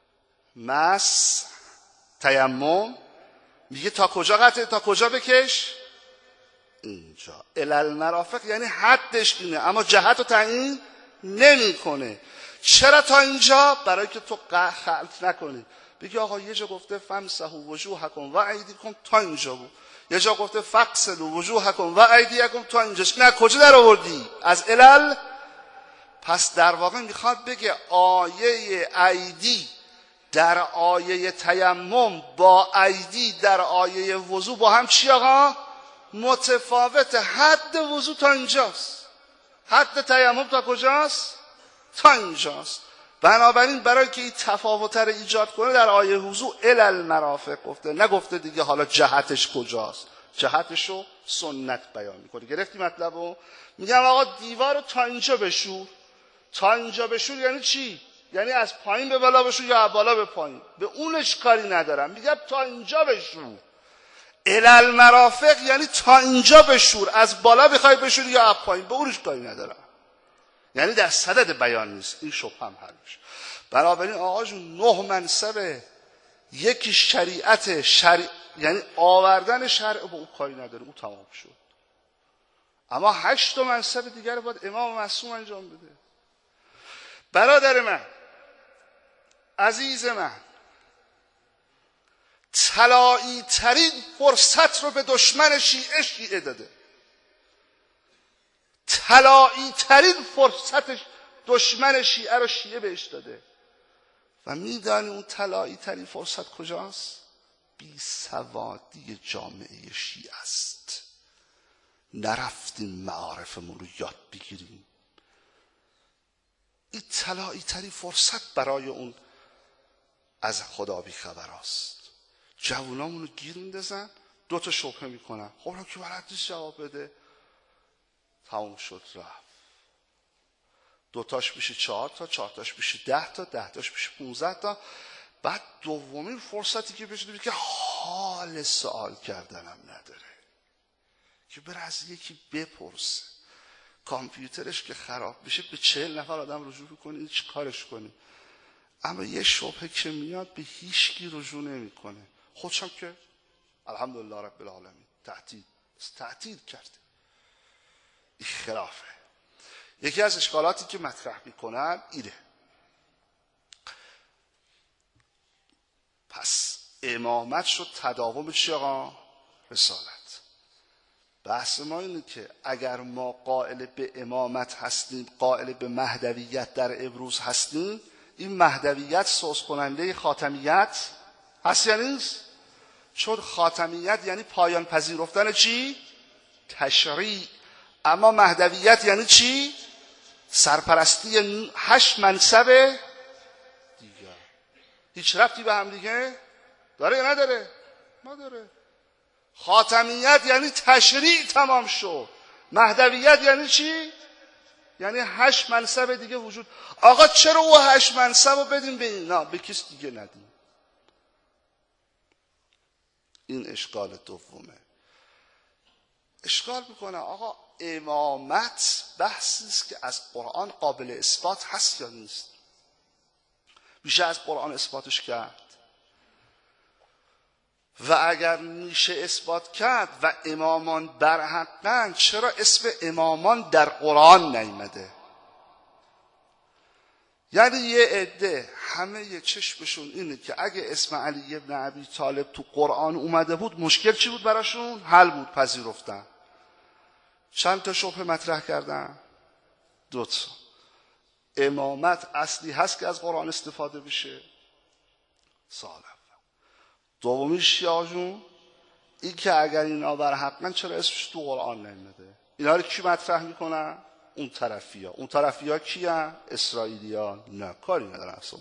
مس تیمم، میگه تا کجا قطعه، تا کجا بکش؟ اینجا. المرافق یعنی حدش اینه، اما جهت رو تعیین نمیکنه. چرا تا اینجا؟ برای که تو خلط نکنی. بگی آقا یه جا گفته فامسحوا وجوهکم و ایدیکم، تا اینجا بود. یه جا گفته فاغسلوا وجوهکم و ایدیکم، تا اینجاست. نه کجا در آوردی؟ از علل. پس در واقع میخواد بگه آیه ایدی در آیه تیمم با ایدی در آیه وضو با هم چی آقا؟ متفاوت. حد وضو تا اینجاست، حد تیمم تا کجاست؟ تا اینجاست. بنابراین برای که این تفاوت رو ایجاد کنه در آیه وضو المرافق گفته، نگفته دیگه حالا جهتش کجاست. جهتشو سنت بیان میکنه. گرفتی مطلبو؟ میگم آقا دیوار رو تا اینجا بشور. تا اینجا بشور یعنی چی؟ یعنی از پایین به بالا بشور یا از بالا به پایین؟ به اونش کاری ندارم، میگم تا اینجا بشور. المرافق یعنی تا اینجا بشور، از بالا بخوای بشور یا از پایین، به اونش کاری ندارم. یعنی در صدد بیان نیست. این شبهه هم حل میشه. بنابراین آقا جون 9 منصبه، یکی شریعت یعنی آوردن شرع به اون کاری نداره، اون تمام شد. اما 8 منصب دیگر رو باید امام معصوم انجام بده. برادر من، عزیز من، طلایی ترین فرصت رو به دشمن شیعه داده. طلایی ترین فرصت دشمن شیعه رو شیعه بهش داده. و میدانی اون طلایی ترین فرصت کجاست؟ بیسوادی جامعه شیعه است. نرفتیم معارفمون رو یاد بگیریم. این طلایی ترین فرصت برای اون از خدا بی خبر است. جوانامونو گیر میندازن، 2 شبهه میکنن. خب که بلد نیست جواب بده، تموم شد رفت. 2 میشه 4 تا، 4 میشه 10 تا، 10 میشه 15 تا. بعد دومین فرصتی که بشه که حال سوال کردنم نداره، که بره از یکی بپرسه. کامپیوترش که خراب میشه به 40 نفر آدم رجوع کنی، چی کارش کنی؟ اما یه شبهه که میاد به هیچ کی رجوع نمیکنه. خودشم که الحمدلله رب العالمین تهدید کرده. این خلافه. یکی از اشکالاتی که مطرح میکنن اینه. پس امامت شد تداوم چی آقا؟ رسالت. بحث ما اینه که اگر ما قائل به امامت هستیم، قائل به مهدویت در ابروز هستیم، این مهدویت سوس کننده خاتمیت هست یا نیست؟ چون خاتمیت یعنی پایان پذیرفتن چی؟ تشریع. اما مهدویت یعنی چی؟ سرپرستی 8 منصب دیگر. هیچ ربطی به هم دیگه داره یا نداره؟ نداره. خاتمیت یعنی تشریع تمام شد. مهدویت یعنی چی؟ یعنی 8 منصب دیگه وجود. آقا چرا او 8 منصب رو بدیم به اینا، به کس دیگه ندیم؟ این اشکال دومه. اشکال میکنه آقا امامت بحثی است که از قرآن قابل اثبات هست یا نیست؟ میشه از قرآن اثباتش کرد؟ و اگر میشه اثبات کرد و امامان برحقن، چرا اسم امامان در قرآن نیامده؟ یعنی یه عده همه چشمشون اینه که اگه اسم علی ابن ابی طالب تو قرآن اومده بود مشکل چی بود براشون؟ حل بود، پذیرفتن. چند تا شبهه مطرح کردن؟ 2 تا. امامت اصلی هست که از قرآن استفاده بشه، سوال اول. دومی شیعه جون این که اگر اینا بر حقن چرا اسمش تو قرآن نمیده؟ اینا رو کی مطرح میکنن؟ اون طرفی ها کی هن؟ اسرائیلی ها. نه، کاری ندارن اصلا.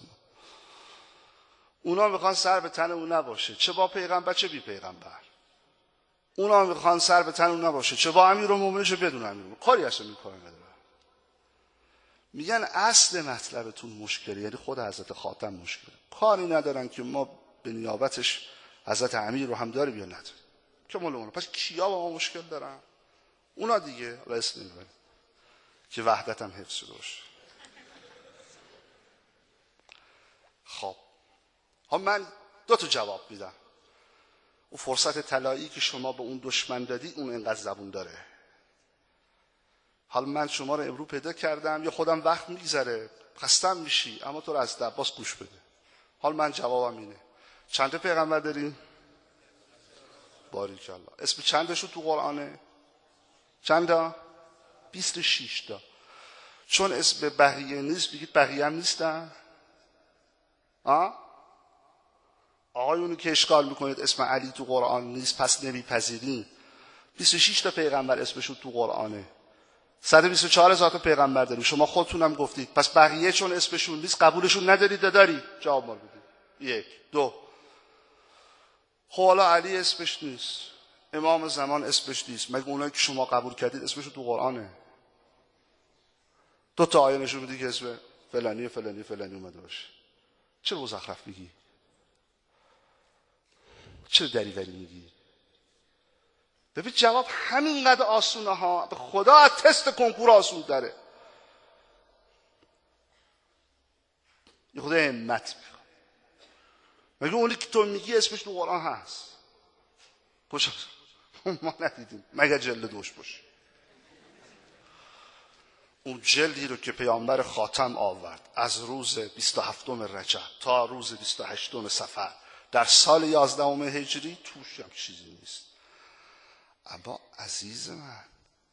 اونا میخوان سر به تن اون نباشه، چه با پیغمبر چه بی پیغمبر. اونا میخوان سر به تن اون نباشه، چه با امیرالمومنین چه بدون امیرالمومنین. کاری اصلا این کار ندارن. میگن اصل مطلبتون مشکلی، یعنی خود حضرت خاتم مشکلی. کاری ندارن که ما به نیابتش حضرت امیر رو هم داریم یا نداریم، که مال اونا. پس کیا با ما مشکل دارن؟ اونا دیگه. حالا اسم نمیبریم که وحدت هم حفظ شده باشه. خب من 2 تا جواب میدم. اون فرصت طلایی که شما به اون دشمن دادی اون انقدر زبون داره. حالا من شما رو امروز پیدا کردم، یا خودم وقت میگذره خستم میشی، اما تو رو از عباس گوش بده. حالا من جوابم اینه. چند تا پیغمبر داریم؟ باریکالله. اسم چندشون تو قرآنه؟ چند تا؟ 26 تا. چون اسم بقیه نیست بگید بقیه هم نیستن؟ آقایونی که اشکال میکنید اسم علی تو قرآن نیست پس نمیپذیرین. 26 تا پیغمبر اسمشون تو قرآنه. 124,000 تا پیغمبر داریم. شما خودتونم گفتید. پس بقیه چون اسمشون نیست قبولشون ندارید داری؟ جواب ما رو بدید. 1 2. خب حالا علی اسمش نیست، امام زمان اسمش نیست، مگه اونایی که شما قبول کردید اسمشون تو قرآنه؟ 2 تا آیه نشون میده که اسم فلانی فلانی فلانی اومده باشه. چرا مزخرف میگی؟ چرا دریوری میگی؟ ببین جواب همینقدر آسونه ها. به خدا از تست کنکور آسون داره. یه خدا همت میخواد. مگه اونی که تو میگی اسمش تو قرآن هست؟ کجا؟ ما ندیدیم مگر جلد 2 باشه. اون جلدی رو که پیامبر خاتم آورد از روز 27 رجب تا روز 28 صفر در سال 11 هجری توش هم چیزی نیست. اما عزیز من،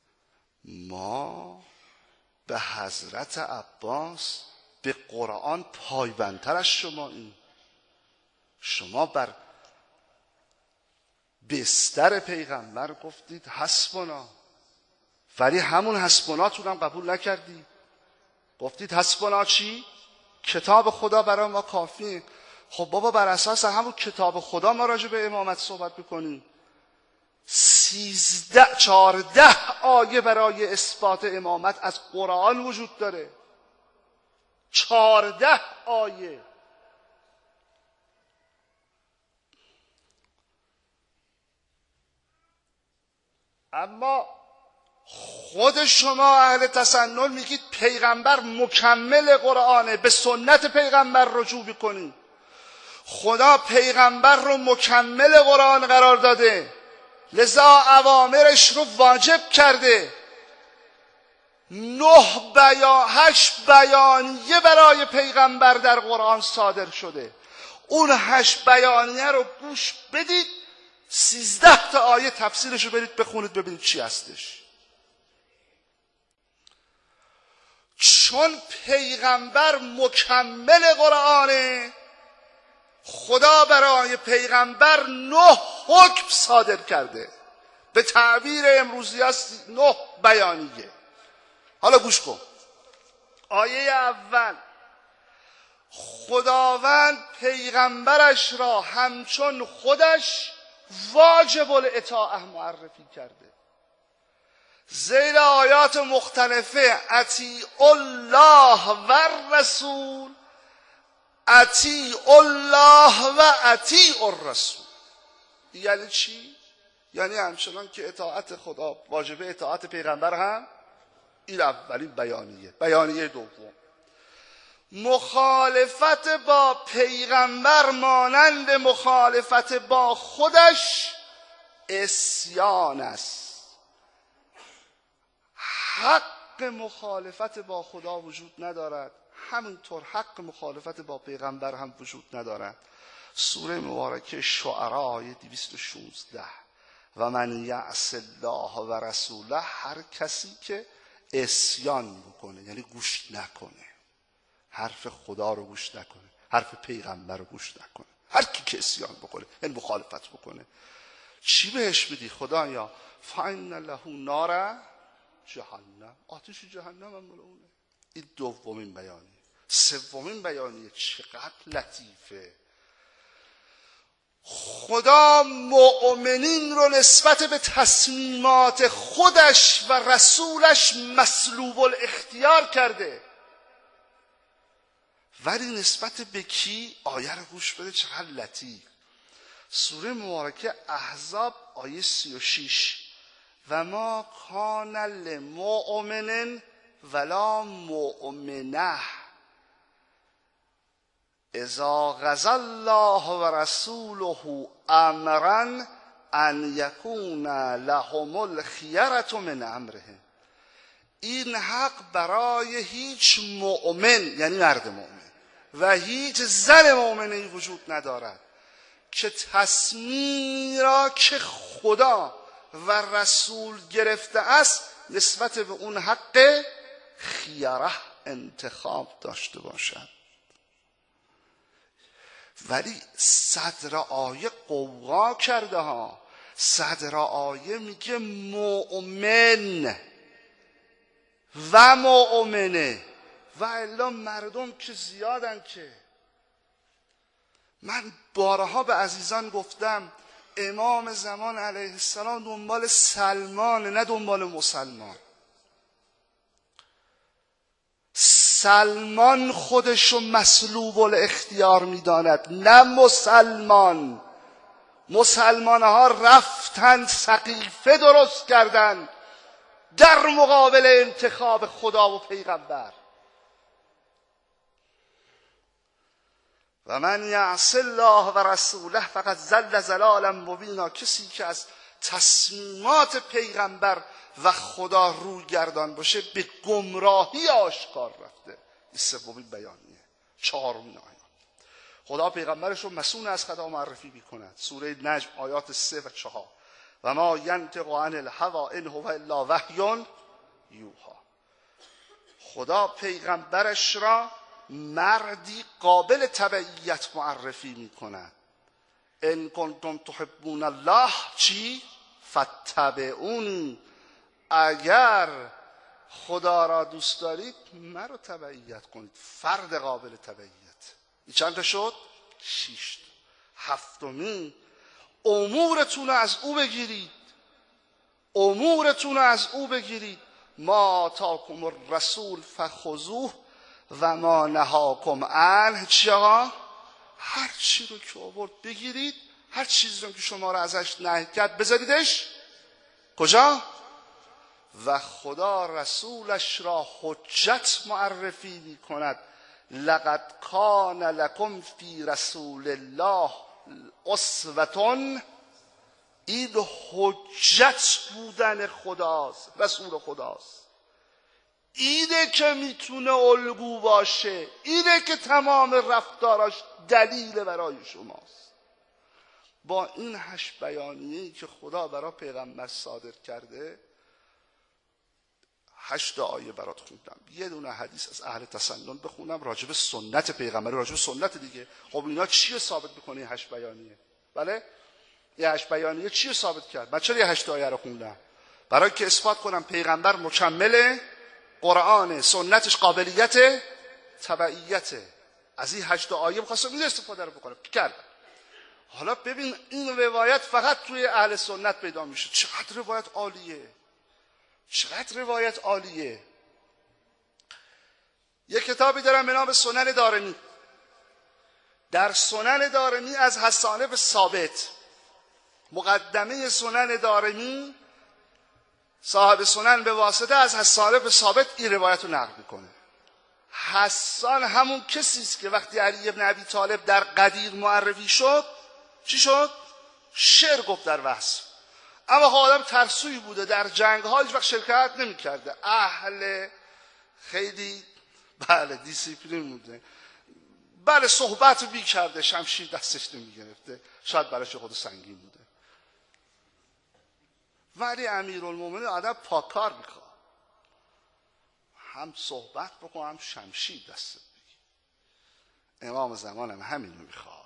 ما به حضرت عباس به قرآن پایبندتر از شما این. شما بر بستر پیغمبر گفتید حسبنا، ولی همون حسبناتون هم قبول نکردی. گفتید حسبنا چی؟ کتاب خدا برای ما کافیه. خب بابا بر اساس همون کتاب خدا ما راجع به امامت صحبت میکنیم. 14 آیه برای اثبات امامت از قرآن وجود داره. 14 آیه. اما خود شما اهل تسنن میگید پیغمبر مکمل قرآنه، به سنت پیغمبر رجوع میکنید. خدا پیغمبر رو مکمل قرآن قرار داده، لذا اوامرش رو واجب کرده. 8 بیانیه برای پیغمبر در قرآن صادر شده. اون 8 بیانیه رو گوش بدید، 13 تا آیه تفسیرش رو برید بخونید ببینید چی هستش. چون پیغمبر مکمل قرآنه، خدا برای پیغمبر 9 حکم صادر کرده. به تعبیر امروزی هست 9 بیانیه. حالا گوش کن. آیه اول، خداوند پیغمبرش را همچون خودش واجب الاطاعه معرفی کرده. زیر آیات مختلفه اطیع الله و رسول، اطیع الله و اطیع الرسول. یعنی چی؟ یعنی همچنان که اطاعت خدا واجبه اطاعت پیغمبر هم. این اولین بیانیه. بیانیه دوم، مخالفت با پیغمبر مانند مخالفت با خودش عصیان است. حق مخالفت با خدا وجود ندارد، همینطور حق مخالفت با پیغمبر هم وجود ندارد. سوره مبارکه شعراء آیه 216 و من یعص الله و رسوله، هر کسی که عصیان بکنه یعنی گوش نکنه، حرف خدا رو گوش نکنه، حرف پیغمبر رو گوش نکنه، هر کی که عصیان بکنه یعنی مخالفت بکنه، چی بهش بدی خدایا؟ فإن له نار جهنم، آتش جهنم هم ملعونه. این دومین بیانیه. سومین بیانیه چقدر لطیفه. خدا مؤمنین رو نسبت به تصمیمات خودش و رسولش مسلوب الاختیار کرده، ولی نسبت به کی؟ آیه رو گوش بده چقدر لطیف. سوره مبارکه احزاب آیه 36 و ما کان لمؤمن ولا مؤمنه اذا قضى الله و رسوله امرا ان یکون لهم الخیرة من امرهم. این حق برای هیچ مؤمن یعنی مرد مؤمن و هیچ زن مؤمنی وجود ندارد که تصمیمی را که خدا و رسول گرفته است نسبت به اون حق خیره انتخاب داشته باشد. ولی صدر آیه قوقا کرده ها. صدر آیه میگه مؤمن و مؤمنه و الا مردم که زیادن که. من بارها به عزیزان گفتم امام زمان علیه السلام دنبال سلمان نه دنبال مسلمان. سلمان خودشو مسلوب الاختیار میداند نه مسلمان. مسلمان ها رفتن سقیفه درست کردن در مقابل انتخاب خدا و پیغمبر. و من یعص الله و رسوله فقط ضل ضلالا مبینا. کسی که از تصمیمات پیغمبر و خدا روی گردان باشه به گمراهی آشکار رفته. این سومین بیانیه. چهارمین آیه خدا پیغمبرش رو مسئول از خطا معرفی میکند. سوره نجم آیات 3 و 4 و ما ینطق عن الهوی ان هو الا وحی یوحی. خدا پیغمبرش را مردی قابل تبعیت معرفی میکند. ان کنتم تحبون الله چی؟ فاتبعونی. اگر خدا را دوست دارید مرا تبعیت کنید. فرد قابل تبعیت. این چند تا شد؟ 6. هفتمی امورتون از او بگیرید. امورتون از او بگیرید. ما آتاکم الرسول فخذوه و ما نهاکم عنه. چی آقا؟ هر چی رو که آورد بگیرید، هر چیزی رو که شما رو ازش نهی کرد بذاریدش کجا؟ و خدا رسولش را حجت معرفی می کند. لقد کان لکم فی رسول الله اسوة. این حجت بودن خداست، رسول خداست. اینه که میتونه الگو باشه، اینه که تمام رفتاراش دلیل برای شماست. با این 8 بیانیه‌ای که خدا برای پیغمبر صادر کرده 8 آیه برات خوندم. یه دونه حدیث از اهل تسنن بخونم راجب سنت پیغمبر، راجب سنت دیگه. خب اینا چیه ثابت میکنه این 8 بیانیه؟ بله؟ این 8 بیانیه چیه ثابت کرد؟ من چرا 8 آیه رو خوندم؟ برای که اثبات کنم پیغمبر مکمل قرآن، سنتش قابلیت تبعیته. از این 8 آیه می‌خواستم این استفاده رو بکنم کردم. حالا ببین این روایت فقط توی اهل سنت پیدا میشه. چقدر روایت عالیه، چقدر روایت عالیه. یک کتابی دارم به نام سنن دارمی. در سنن دارمی از حسان بن ثابت، مقدمه سنن دارمی، صاحب سنن به واسطه از حسان بن ثابت این روایت رو نقل میکنه. حسان همون کسی است که وقتی علی بن ابی طالب در قدیر معرفی شد چی شد؟ شعر گفت در وصف. اما آدم ترسوی بوده، در جنگ ها هیچ وقت شرکت نمی کرده. اهل خیلی بله دیسیپلین بوده، بله صحبت بی کرده، شمشیر دستش نمی گرفته، شاید براش خود سنگین بوده، ولی امیرالمومنین آدم پاکار میخواد، هم صحبت بکن هم شمشیر دستت بگیر. امام زمان هم همینو میخواد.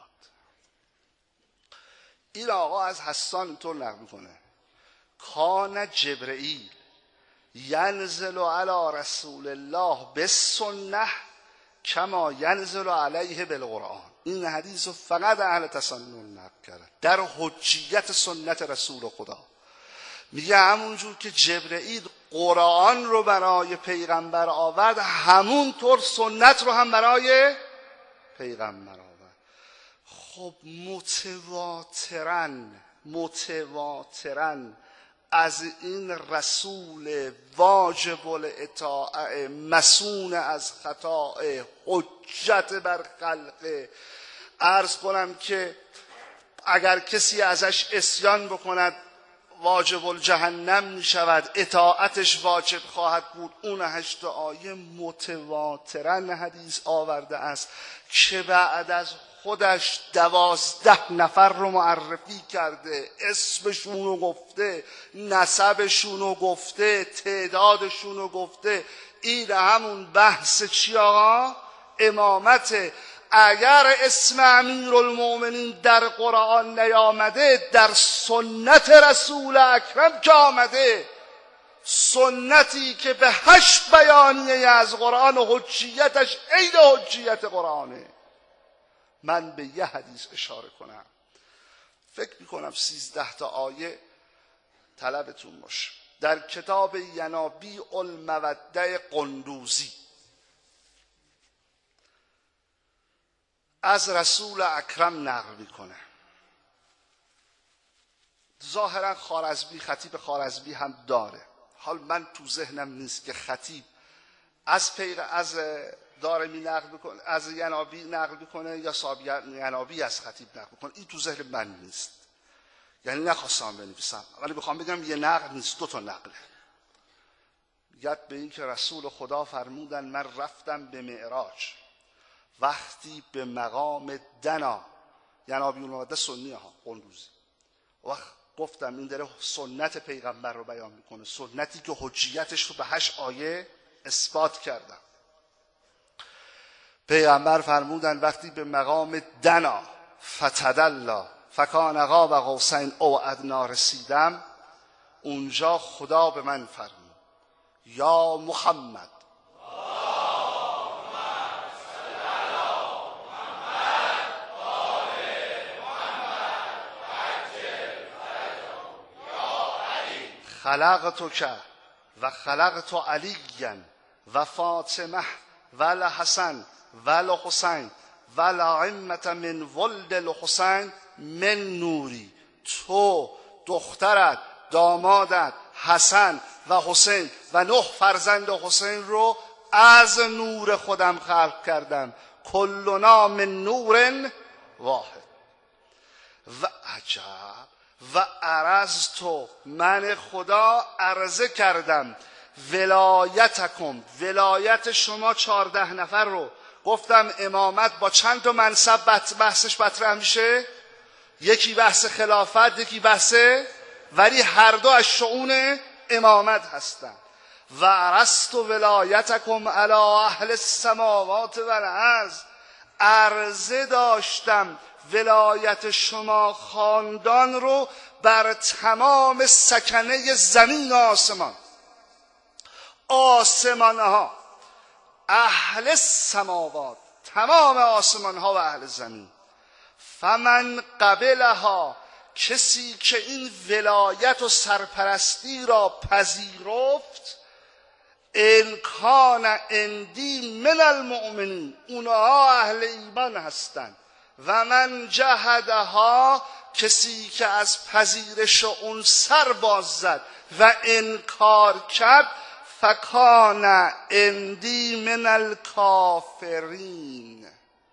این آقا از حسان اینطور نقل میکنه کان جبرئیل ینزل علی رسول الله بالسنه کما ینزل علیه بالقرآن. این حدیث رو فقط اهل تسنن نقل کرده در حجیت سنت رسول خدا. میگه همونجور که جبرئیل قرآن رو برای پیغمبر آورد، همونطور سنت رو هم برای پیغمبر آورد. خب متواترن از این رسول واجب الاطاعه، مسون از خطا، حجت بر خلقه، عرض کنم که اگر کسی ازش عصیان بکند واجب الجهنم می شود، اطاعتش واجب خواهد بود. اون 8 آیه متواترن حدیث آورده است که بعد از خودش 12 نفر رو معرفی کرده، اسمشون رو گفته، نسبشون رو گفته، تعدادشون رو گفته. این همون بحث چی آقا؟ امامته. اگر اسم امیرالمومنین در قرآن نیامده، در سنت رسول اکرم که آمده، سنتی که به 8 بیانیه از قرآن و حجیتش عین حجیت قرآنه. من به یه حدیث اشاره کنم، فکر میکنم 13 تا آیه طلبتون باشه. در کتاب ینابیع الموده قندوزی از رسول اکرم نقل میکنه. ظاهرا خارزمی، خطیب خارزمی هم داره، حال من تو ذهنم نیست که خطیب از دارمی نقل بکنه، از ینابی نقل بکنه یا صاحب ینابی از خطیب نقل بکنه. این تو ذهن من نیست، یعنی نخواستم بنویسم ولی بخوام بگم یه نقل نیست، 2 تا نقله. یاد به این که رسول خدا فرمودن من رفتم به معراج، وقتی به مقام دنا، ینابی الموده سنی ها قندوزی، وقت گفتم این داره سنت پیغمبر رو بیان میکنه، سنتی که حجیتش رو به 8 آیه اثبات کردم. پیغمبر فرمودن وقتی به مقام دنا فتدلا فکان قاب قوسین او ادنا رسیدم، اونجا خدا به من فرمود یا محمد خلقتک و خلقت علیا و فاطمه و الحسن و الحسین و الائمة من ولد الحسین من نوری. تو، دخترت، دامادت حسن و حسین و 9 فرزند حسین رو از نور خودم خلق کردم. کلنا من نور واحد. و عجب و عرضت، من خدا عرضه کردم ولایتکم، ولایت شما 14 نفر رو. گفتم امامت با چند تا منصب بحثش مطرح میشه؟ یکی بحث خلافت، یکی بحث، ولی هر دو از شؤون امامت هستن. و عرضت ولایتکم علی اهل السماوات و الارض، عرضه داشتم ولایت شما خاندان رو بر تمام سکنه زمین و آسمان. آسمان ها، اهل السماوات، تمام آسمان ها و اهل زمین. فمن قبلها، کسی که این ولایت و سرپرستی را پذیرفت، ان کان عندی من المؤمنین، اونها اهل ایمان هستند. و من جهدها، کسی که از پذیرش اون سر باز زد و انکار کرد، فکان عندی من الکافرین،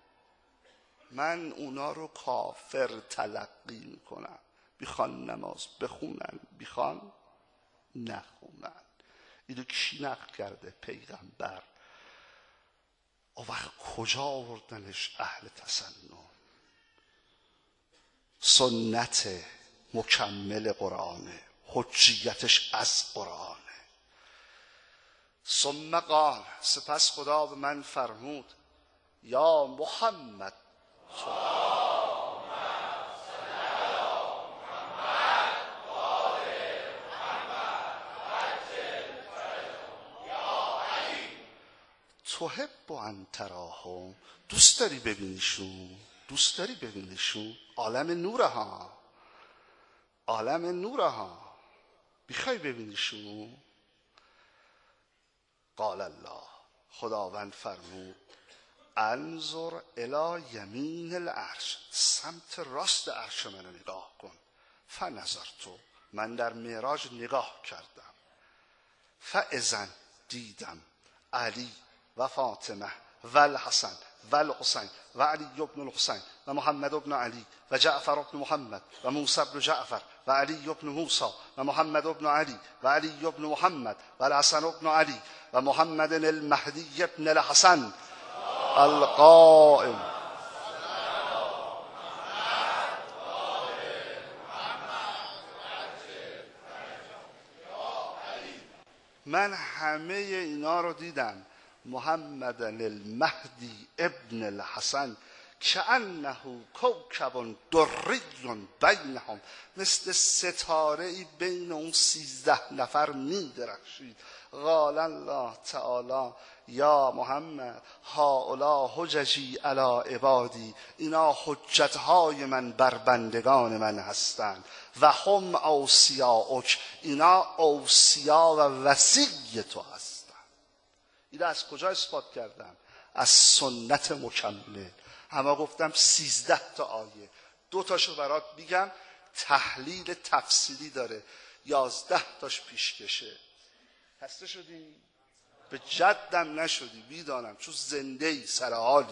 من اونا رو کافر تلقی میکنم. بیخوان نماز بخونن، بیخوان نخونن. اینو کی نقل کرده؟ پیغمبر. او وقت کجا آوردنش اهل تسنن؟ سنت مکمل قرآنه، حجیتش از قرآنه. ثم قال، سپس خدا به من فرمود یا محمد تحب ان تراهم، دوست داری ببینیشون؟ دوست داری ببینیشون؟ عالم نوره ها، عالم نوره ها، میخوای ببینیشون؟ قال الله، خداوند فرمود انظر الی یمین العرش، سمت راست عرش منو نگاه کن. فنظرت، من در معراج نگاه کردم. فاذا دیدم علی و فاطمه و الحسن و الحسین و علی بن الحسین و محمد بن علی و جعفر بن محمد و موسی بن جعفر و علی بن موسی و محمد بن علی و علی بن محمد و الحسن بن علی و محمد المهدی بن الحسن القائم. من همه اینا رو دیدم. محمد المهدی ابن الحسن کأنه کوکب دری بینهم، مثل ستاره‌ای بین اون 13 نفر می درخشید. قال الله تعالی یا محمد هؤلاء حججی علی عبادی، اینا حجتهای من بر بندگان من هستند. و هم اوصیاؤک، اینا اوصیا و وصی تو هستند. این از کجا اثبات کردم؟ از سنت مکمل. همه گفتم 13 تا آیه، 2 تاشو برات میگم، تحلیل تفصیلی داره، 11 تاش پیشکشه. خسته شدی؟ به جدم نشدی؟ میدانم چون زنده ای، سر حالی،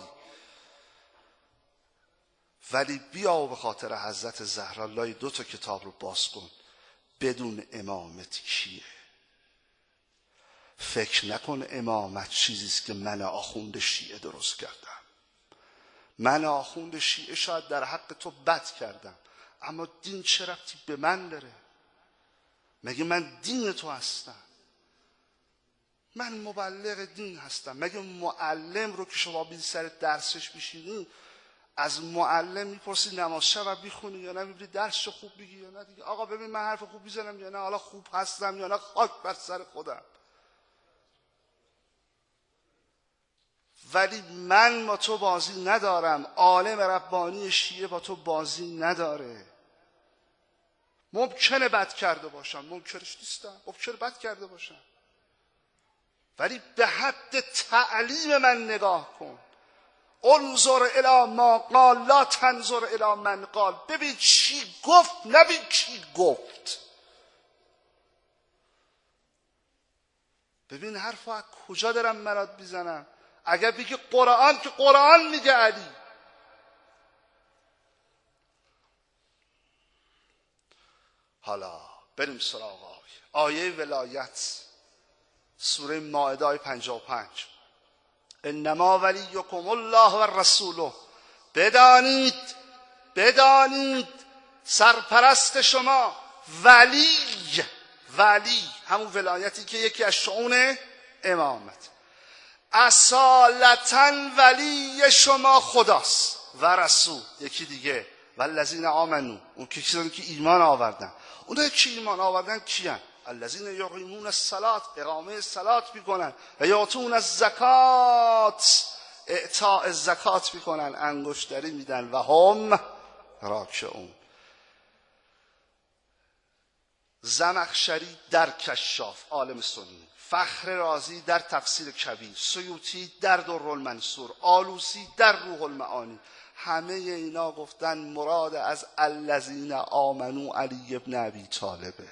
ولی بیا به خاطر حضرت زهرا لای 2 تا کتاب رو باز کن. بدون امامت کیه؟ فکر نکن امامت چیزیست که من آخوند شیعه درست کردم. من آخوند شیعه شاید در حق تو بد کردم، اما دین چه ربطی به من داره؟ مگه من دین تو هستم؟ من مبلغ دین هستم. مگه معلم رو که شما بین سر درسش میشینی از معلم میپرسی نماز شب میخونی یا نه، میبری درسشو خوب میگی یا نه دیگه؟ آقا ببین من حرف خوب میزنم یا نه، حالا خوب هستم یا نه، خاک بر سر خودم. ولی من با تو بازی ندارم، عالم ربانی شیعه با تو بازی نداره. ممکنه بد کرده باشم، ممکنش نیستم، ممکنه بد کرده باشم، ولی به حد تعلیم من نگاه کن. انظر الی ما قال لا تنظر الی من قال، ببین چی گفت، نبین کی گفت. ببین حرفو از کجا دارم مراد میزنم. اگر بگی قرآن، که قرآن میگه علی. حالا بریم سراغ آیه ولایت، سوره مائده آیه 55. انما ولیکم الله و رسوله، بدانید سرپرست شما، ولی همون ولایتی که یکی از شؤون امامت، اصالتاً ولی شما خداست، و رسول یکی دیگه، والذین آمنو، اون کسانی که ایمان آوردن. اونایی که ایمان آوردن کیان؟ الذین یقیمون الصلاة، اقامه صلات میکنن، و یاتون الزکات، اعطاء زکات میکنن، انگشتری میدن، و هم راکعون. زمخشری در کشاف، عالم سنی، فخر رازی در تفسیر کبیر، سیوطی در درالمنصور، آلوسی در روح المعانی، همه اینا گفتن مراد از الذین آمنو علی ابن ابی طالبه.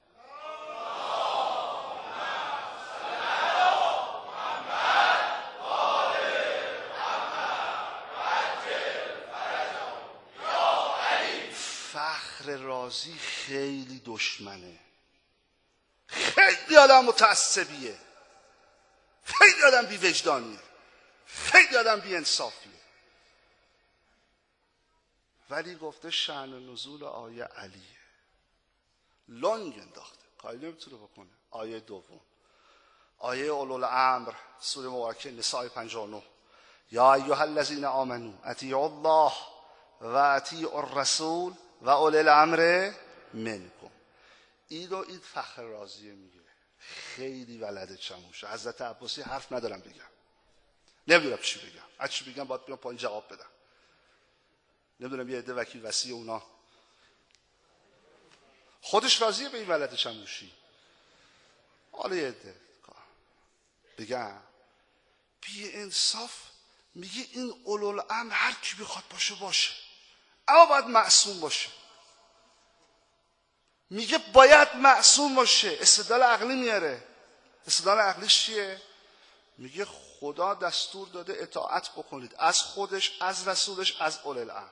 فخر رازی خیلی دشمنه، خیلی آدم متعصبیه، خیلی آدم بی وجدانیه. خیلی آدم بی انصافیه. ولی گفته شأن نزول آیه علیه، لنگ انداخته، کاری نمیتونه بکنه. آیه دوم، آیه اولوالامر، سوره مبارکه نساء 59، یا ایها الذین آمنوا اطیعوا الله و اطیعوا الرسول و اولی الامر منکم. این فخر رازی میگه، خیلی ولد چموشه. حضرت عباسی حرف ندارم بگم، نمیدونم چی بگم، از چی بگم باید بیام پایین جواب بدم. نمیدونم یه عده وکیل وصی اونا خودش راضیه به این ولد چموشی. حالا یه عده بگم بی انصاف میگه این اولوالامر هر کی بخواد باشه، اما باید معصوم باشه. میگه باید معصوم باشه. استدلال عقلی میاره. استدلال عقلیش چیه؟ میگه خدا دستور داده اطاعت بکنید، از خودش، از رسولش، از اولوالامر.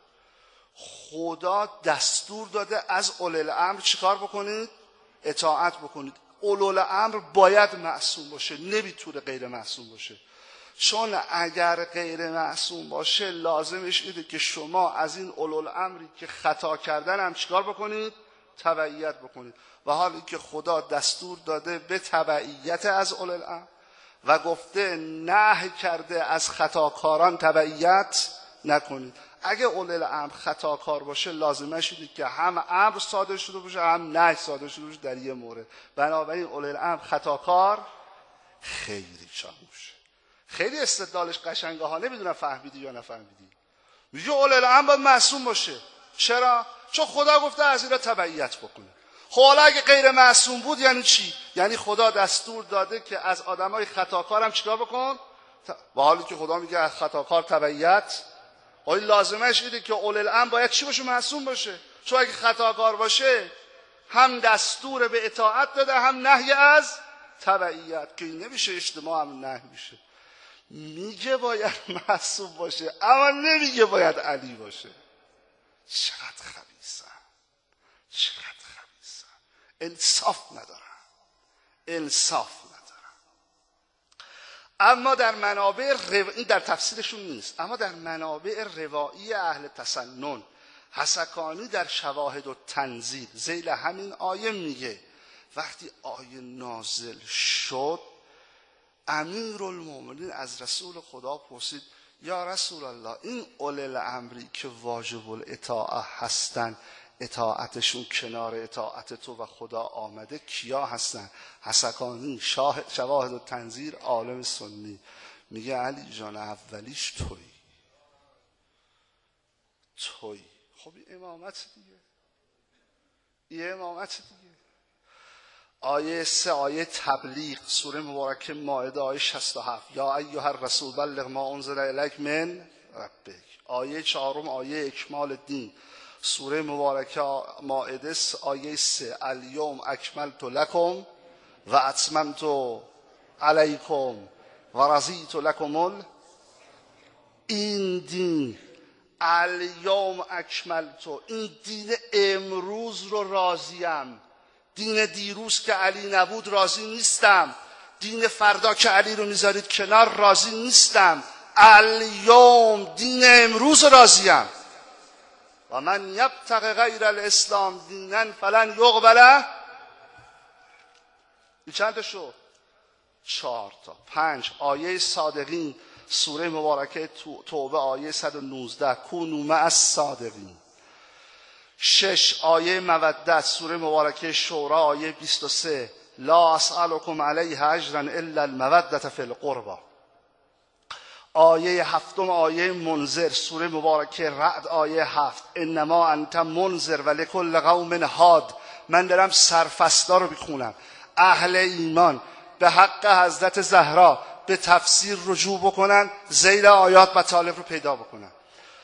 خدا دستور داده از اولوالامر چیکار بکنید؟ اطاعت بکنید. اولوالامر باید معصوم باشه، نمیتونه غیر معصوم باشه. چون اگر غیر معصوم باشه لازمش اینه که شما از این اولوالامری که خطا کردن هم چیکار بکنید؟ تبعیت بکنید. و حالی که خدا دستور داده به تبعیت از اولوالامر و گفته نهی کرده از خطاکاران تبعیت نکنید. اگه اولوالامر خطاکار باشه لازمش اینه که هم امر صادر شده باشه هم نهی صادر شده باشه در یه مورد. بنابراین اولوالامر خطاکار خیلی چموشه. خیلی استدلالش قشنگه ها، نمیدونم فهمیدی یا نفهمیدی. میگه اولوالامر باید معصوم باشه. چرا؟ چون خدا گفته از اینا تبعیت بکنه. خب حالا اگه غیر معصوم بود یعنی چی؟ یعنی خدا دستور داده که از آدمای خطاکار هم چیکار بکن؟ و حالی که خدا میگه از خطاکار تبعیت، این لازمش اینه که اولوالامر باید چی باشه؟ معصوم باشه. چون اگه خطاکار باشه هم دستور به اطاعت داده هم نهی از تبعیت، که این نمیشه اجتماع هم نهی میشه. میگه باید معصوم باشه اما نمیگه باید علی باشه. چقدر خبیثن، چقدر خبیثن. انصاف ندارن، انصاف ندارن. اما در منابع این در تفسیرشون نیست، اما در منابع روایی اهل تسنن حسکانی در شواهد و تنزیل ذیل همین آیه میگه وقتی آیه نازل شد امیرالمومنین از رسول خدا پرسید یا رسول الله این اولوالامری که واجب الاطاعه هستن اطاعتشون کنار اطاعت تو و خدا آمده کیا هستن؟ حسکانی شواهد و تنظیر عالم سنی میگه علی جان اولیش توی. خب این امامت دیگه، این امامت دیگه. آیه 3 آیه تبلیغ سوره مبارکه مائده آیه 67 یا ایها الرسول بلغ ما انزل الیک من ربک. آیه 4 آیه اکمال دین سوره مبارکه مائده آیه 3 الیوم اکملت لکم و اتممت علیکم و رضیت لکم این دین الیوم اکملت، این دین امروز رو راضیم. دین دیروز که علی نبود راضی نیستم، دین فردا که علی رو میذارید کنار راضی نیستم. الیوم دین امروز راضیم. و من یبتغی غیر الاسلام دینا فلن یقبل. این چند تا شد؟ 4 تا. 5 آیه صادقین سوره مبارکه توبه آیه 119 کونوا مع الصادقین. 6 آیه مودت سوره مبارکه شورا آیه 23 لا اسألکم علیه اجرا الا المودة فی القربى. آیه 7 آیه منذر سوره مبارکه رعد آیه 7 انما انت منذر ولکل قوم هاد. من دارم سرفصلا رو میخونم. اهل ایمان به حق حضرت زهرا به تفسیر رجوع بکنن، ذیل آیات مطالب رو پیدا بکنن.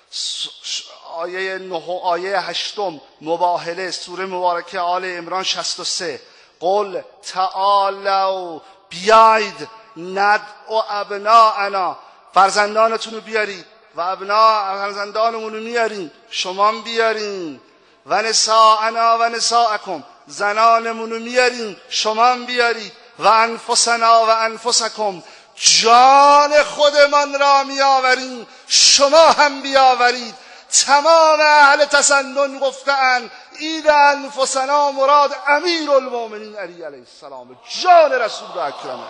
آیه 9 آیه 8 مباهله سوره مبارکه آل عمران 63 قل تعالوا بیاید ندعو ابناءنا، فرزندانتون رو بیارید و ابناء فرزندانمون رو میارین، شما هم بیارین. و نساءنا و نساءکم، زنانمون رو میارین شما هم بیارید. و انفسنا و انفسکم، جان خودمان را میآوریم، شما هم بیاورید. تمام اهل تسنن گفتند این انفسنا مراد امیرالمؤمنین علی علیه السلام، جان رسول اکرم.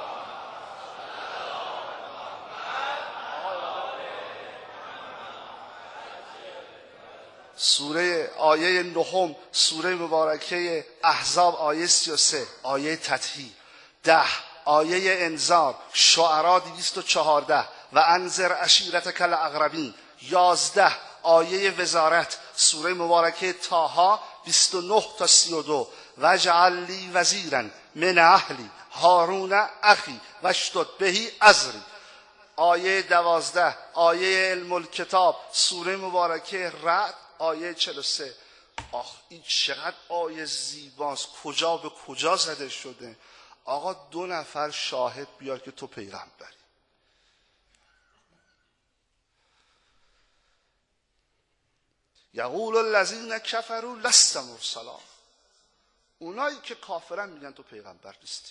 سوره آیه 9 سوره مبارکه احزاب آیه 33 آیه تطهیر، 10 آیه انذار شعراء 214 و انذر عشیرتک الاقربین، 11 آیه وزارت سوره مبارکه طه 29 تا 32 واجعل لی وزیرا من اهلی هارون اخی واشدد به ازری، آیه 12 آیه علم الکتاب سوره مبارکه رعد آیه 43. آخ این چقدر آیه زیباست، کجا به کجا زده شده. آقا 2 نفر شاهد بیار که تو پیغمبری. یقول الذین کفروا لست مرسلا، اونایی که کافرن میگن تو پیغمبر نیستی.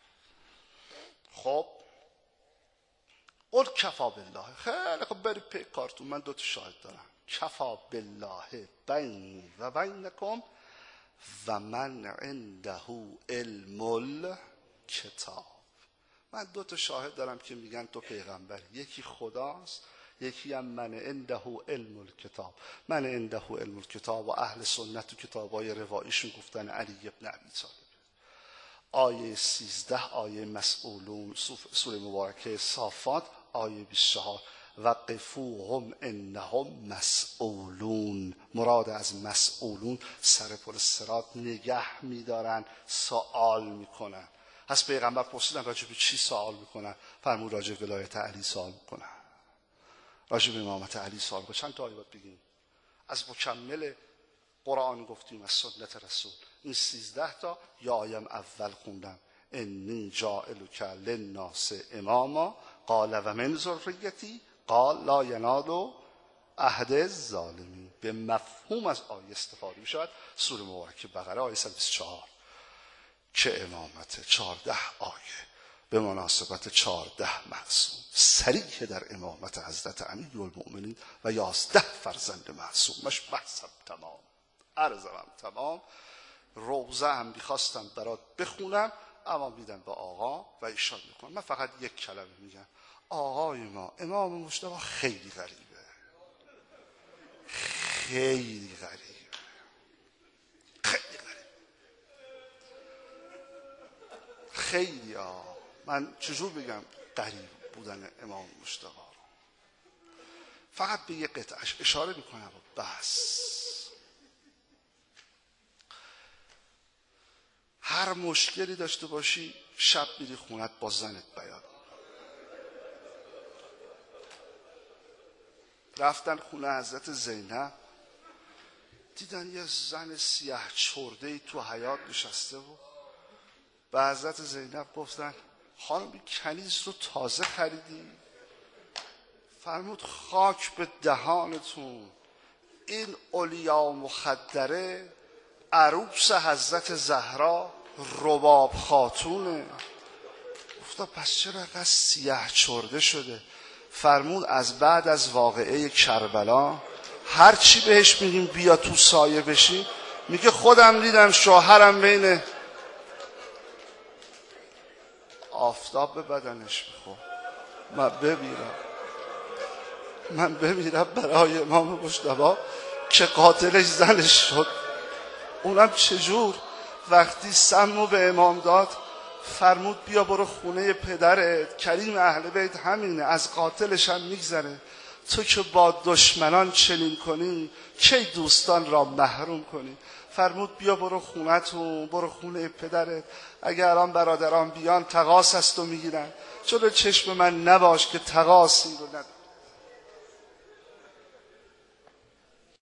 خب قل کفا بالله، خیلی خب برید پی کارتون، من 2 تا شاهد دارم. کفا بالله بینی و بینکم و من عنده علم الکتاب، من 2 تا شاهد دارم که میگن تو پیغمبری، یکی خداست، یکی هم من عنده علم الکتاب. من عنده علم الکتاب و اهل سنت و کتابای رواییشون گفتن علی ابن ابی طالب. آیه 13 آیه مسئولون سوره مبارکه صافات آیه 24 وقفوهم انهم مسئولون، مراد از مسئولون سر پل صراط نگه میدارن، سوال میکنن. از پیغمبر پرسیدن راجع به چی سوال میکنن؟ فرمود راجع به ولایت علی سوال میکنن، راجع به امامت علی سوال میکنن. چند تا آیه باید بگیم؟ از مکمل قرآن گفتیم، از سنت رسول این 13 تا. یا آیم اول خوندم انی جاعلک للناس اماما قال و من ذریتی قال لا ینال عهد الظالمین. به مفهوم از آیه استفاده می شود. سوره مبارکه بقره آیه 124 که امامت 14 آیه به مناسبت 14 معصوم صریح در امامت حضرت امیرالمؤمنین و 11 فرزند معصومش. بحثم تمام، عرضم تمام. روزه هم میخواستم برات بخونم اما میدم به آقا و ایشان میکنم. من فقط یک کلمه میگم، آقای ما امام مجتبی خیلی غریبه، خیلی غریبه، خیلی غریبه، خیلی من چجور بگم غریب بودن امام مجتبی رو. فقط به یک قطعش اشاره میکنم و بس. هر مشکلی داشته باشی شب میری خونت با زنت بیان. رفتن خونه حضرت زینب، دیدن یه زن سیاه چرده‌ای تو حیاط نشسته بود. به حضرت زینب گفتن خانم کنیز رو تازه خریدی؟ فرمود خاک به دهانتون، این علیا مخدره عروس حضرت زهرا رباب خاتونه. گفتا پس چرا اینقدر سیاه چرده شده؟ فرمود از بعد از واقعه کربلا هر چی بهش میگیم بیا تو سایه بشی میگه خودم دیدم شوهرم بین آفتاب به بدنش میخورد، من بمیرم برای امام مجتبی که قاتلش زنش شد. اونم چجور؟ وقتی سمو به امام داد فرمود بیا برو خونه پدرت، کریم اهل بیت همینه، از قاتلش هم میگذره. تو که با دشمنان چنین کنی کی دوستان را محروم کنی؟ فرمود بیا برو خونتون، برو خونه پدرت، اگر آن برادران بیان تقاص است و میگیرن، جلو چشم من نباش که تقاصی رو نداری.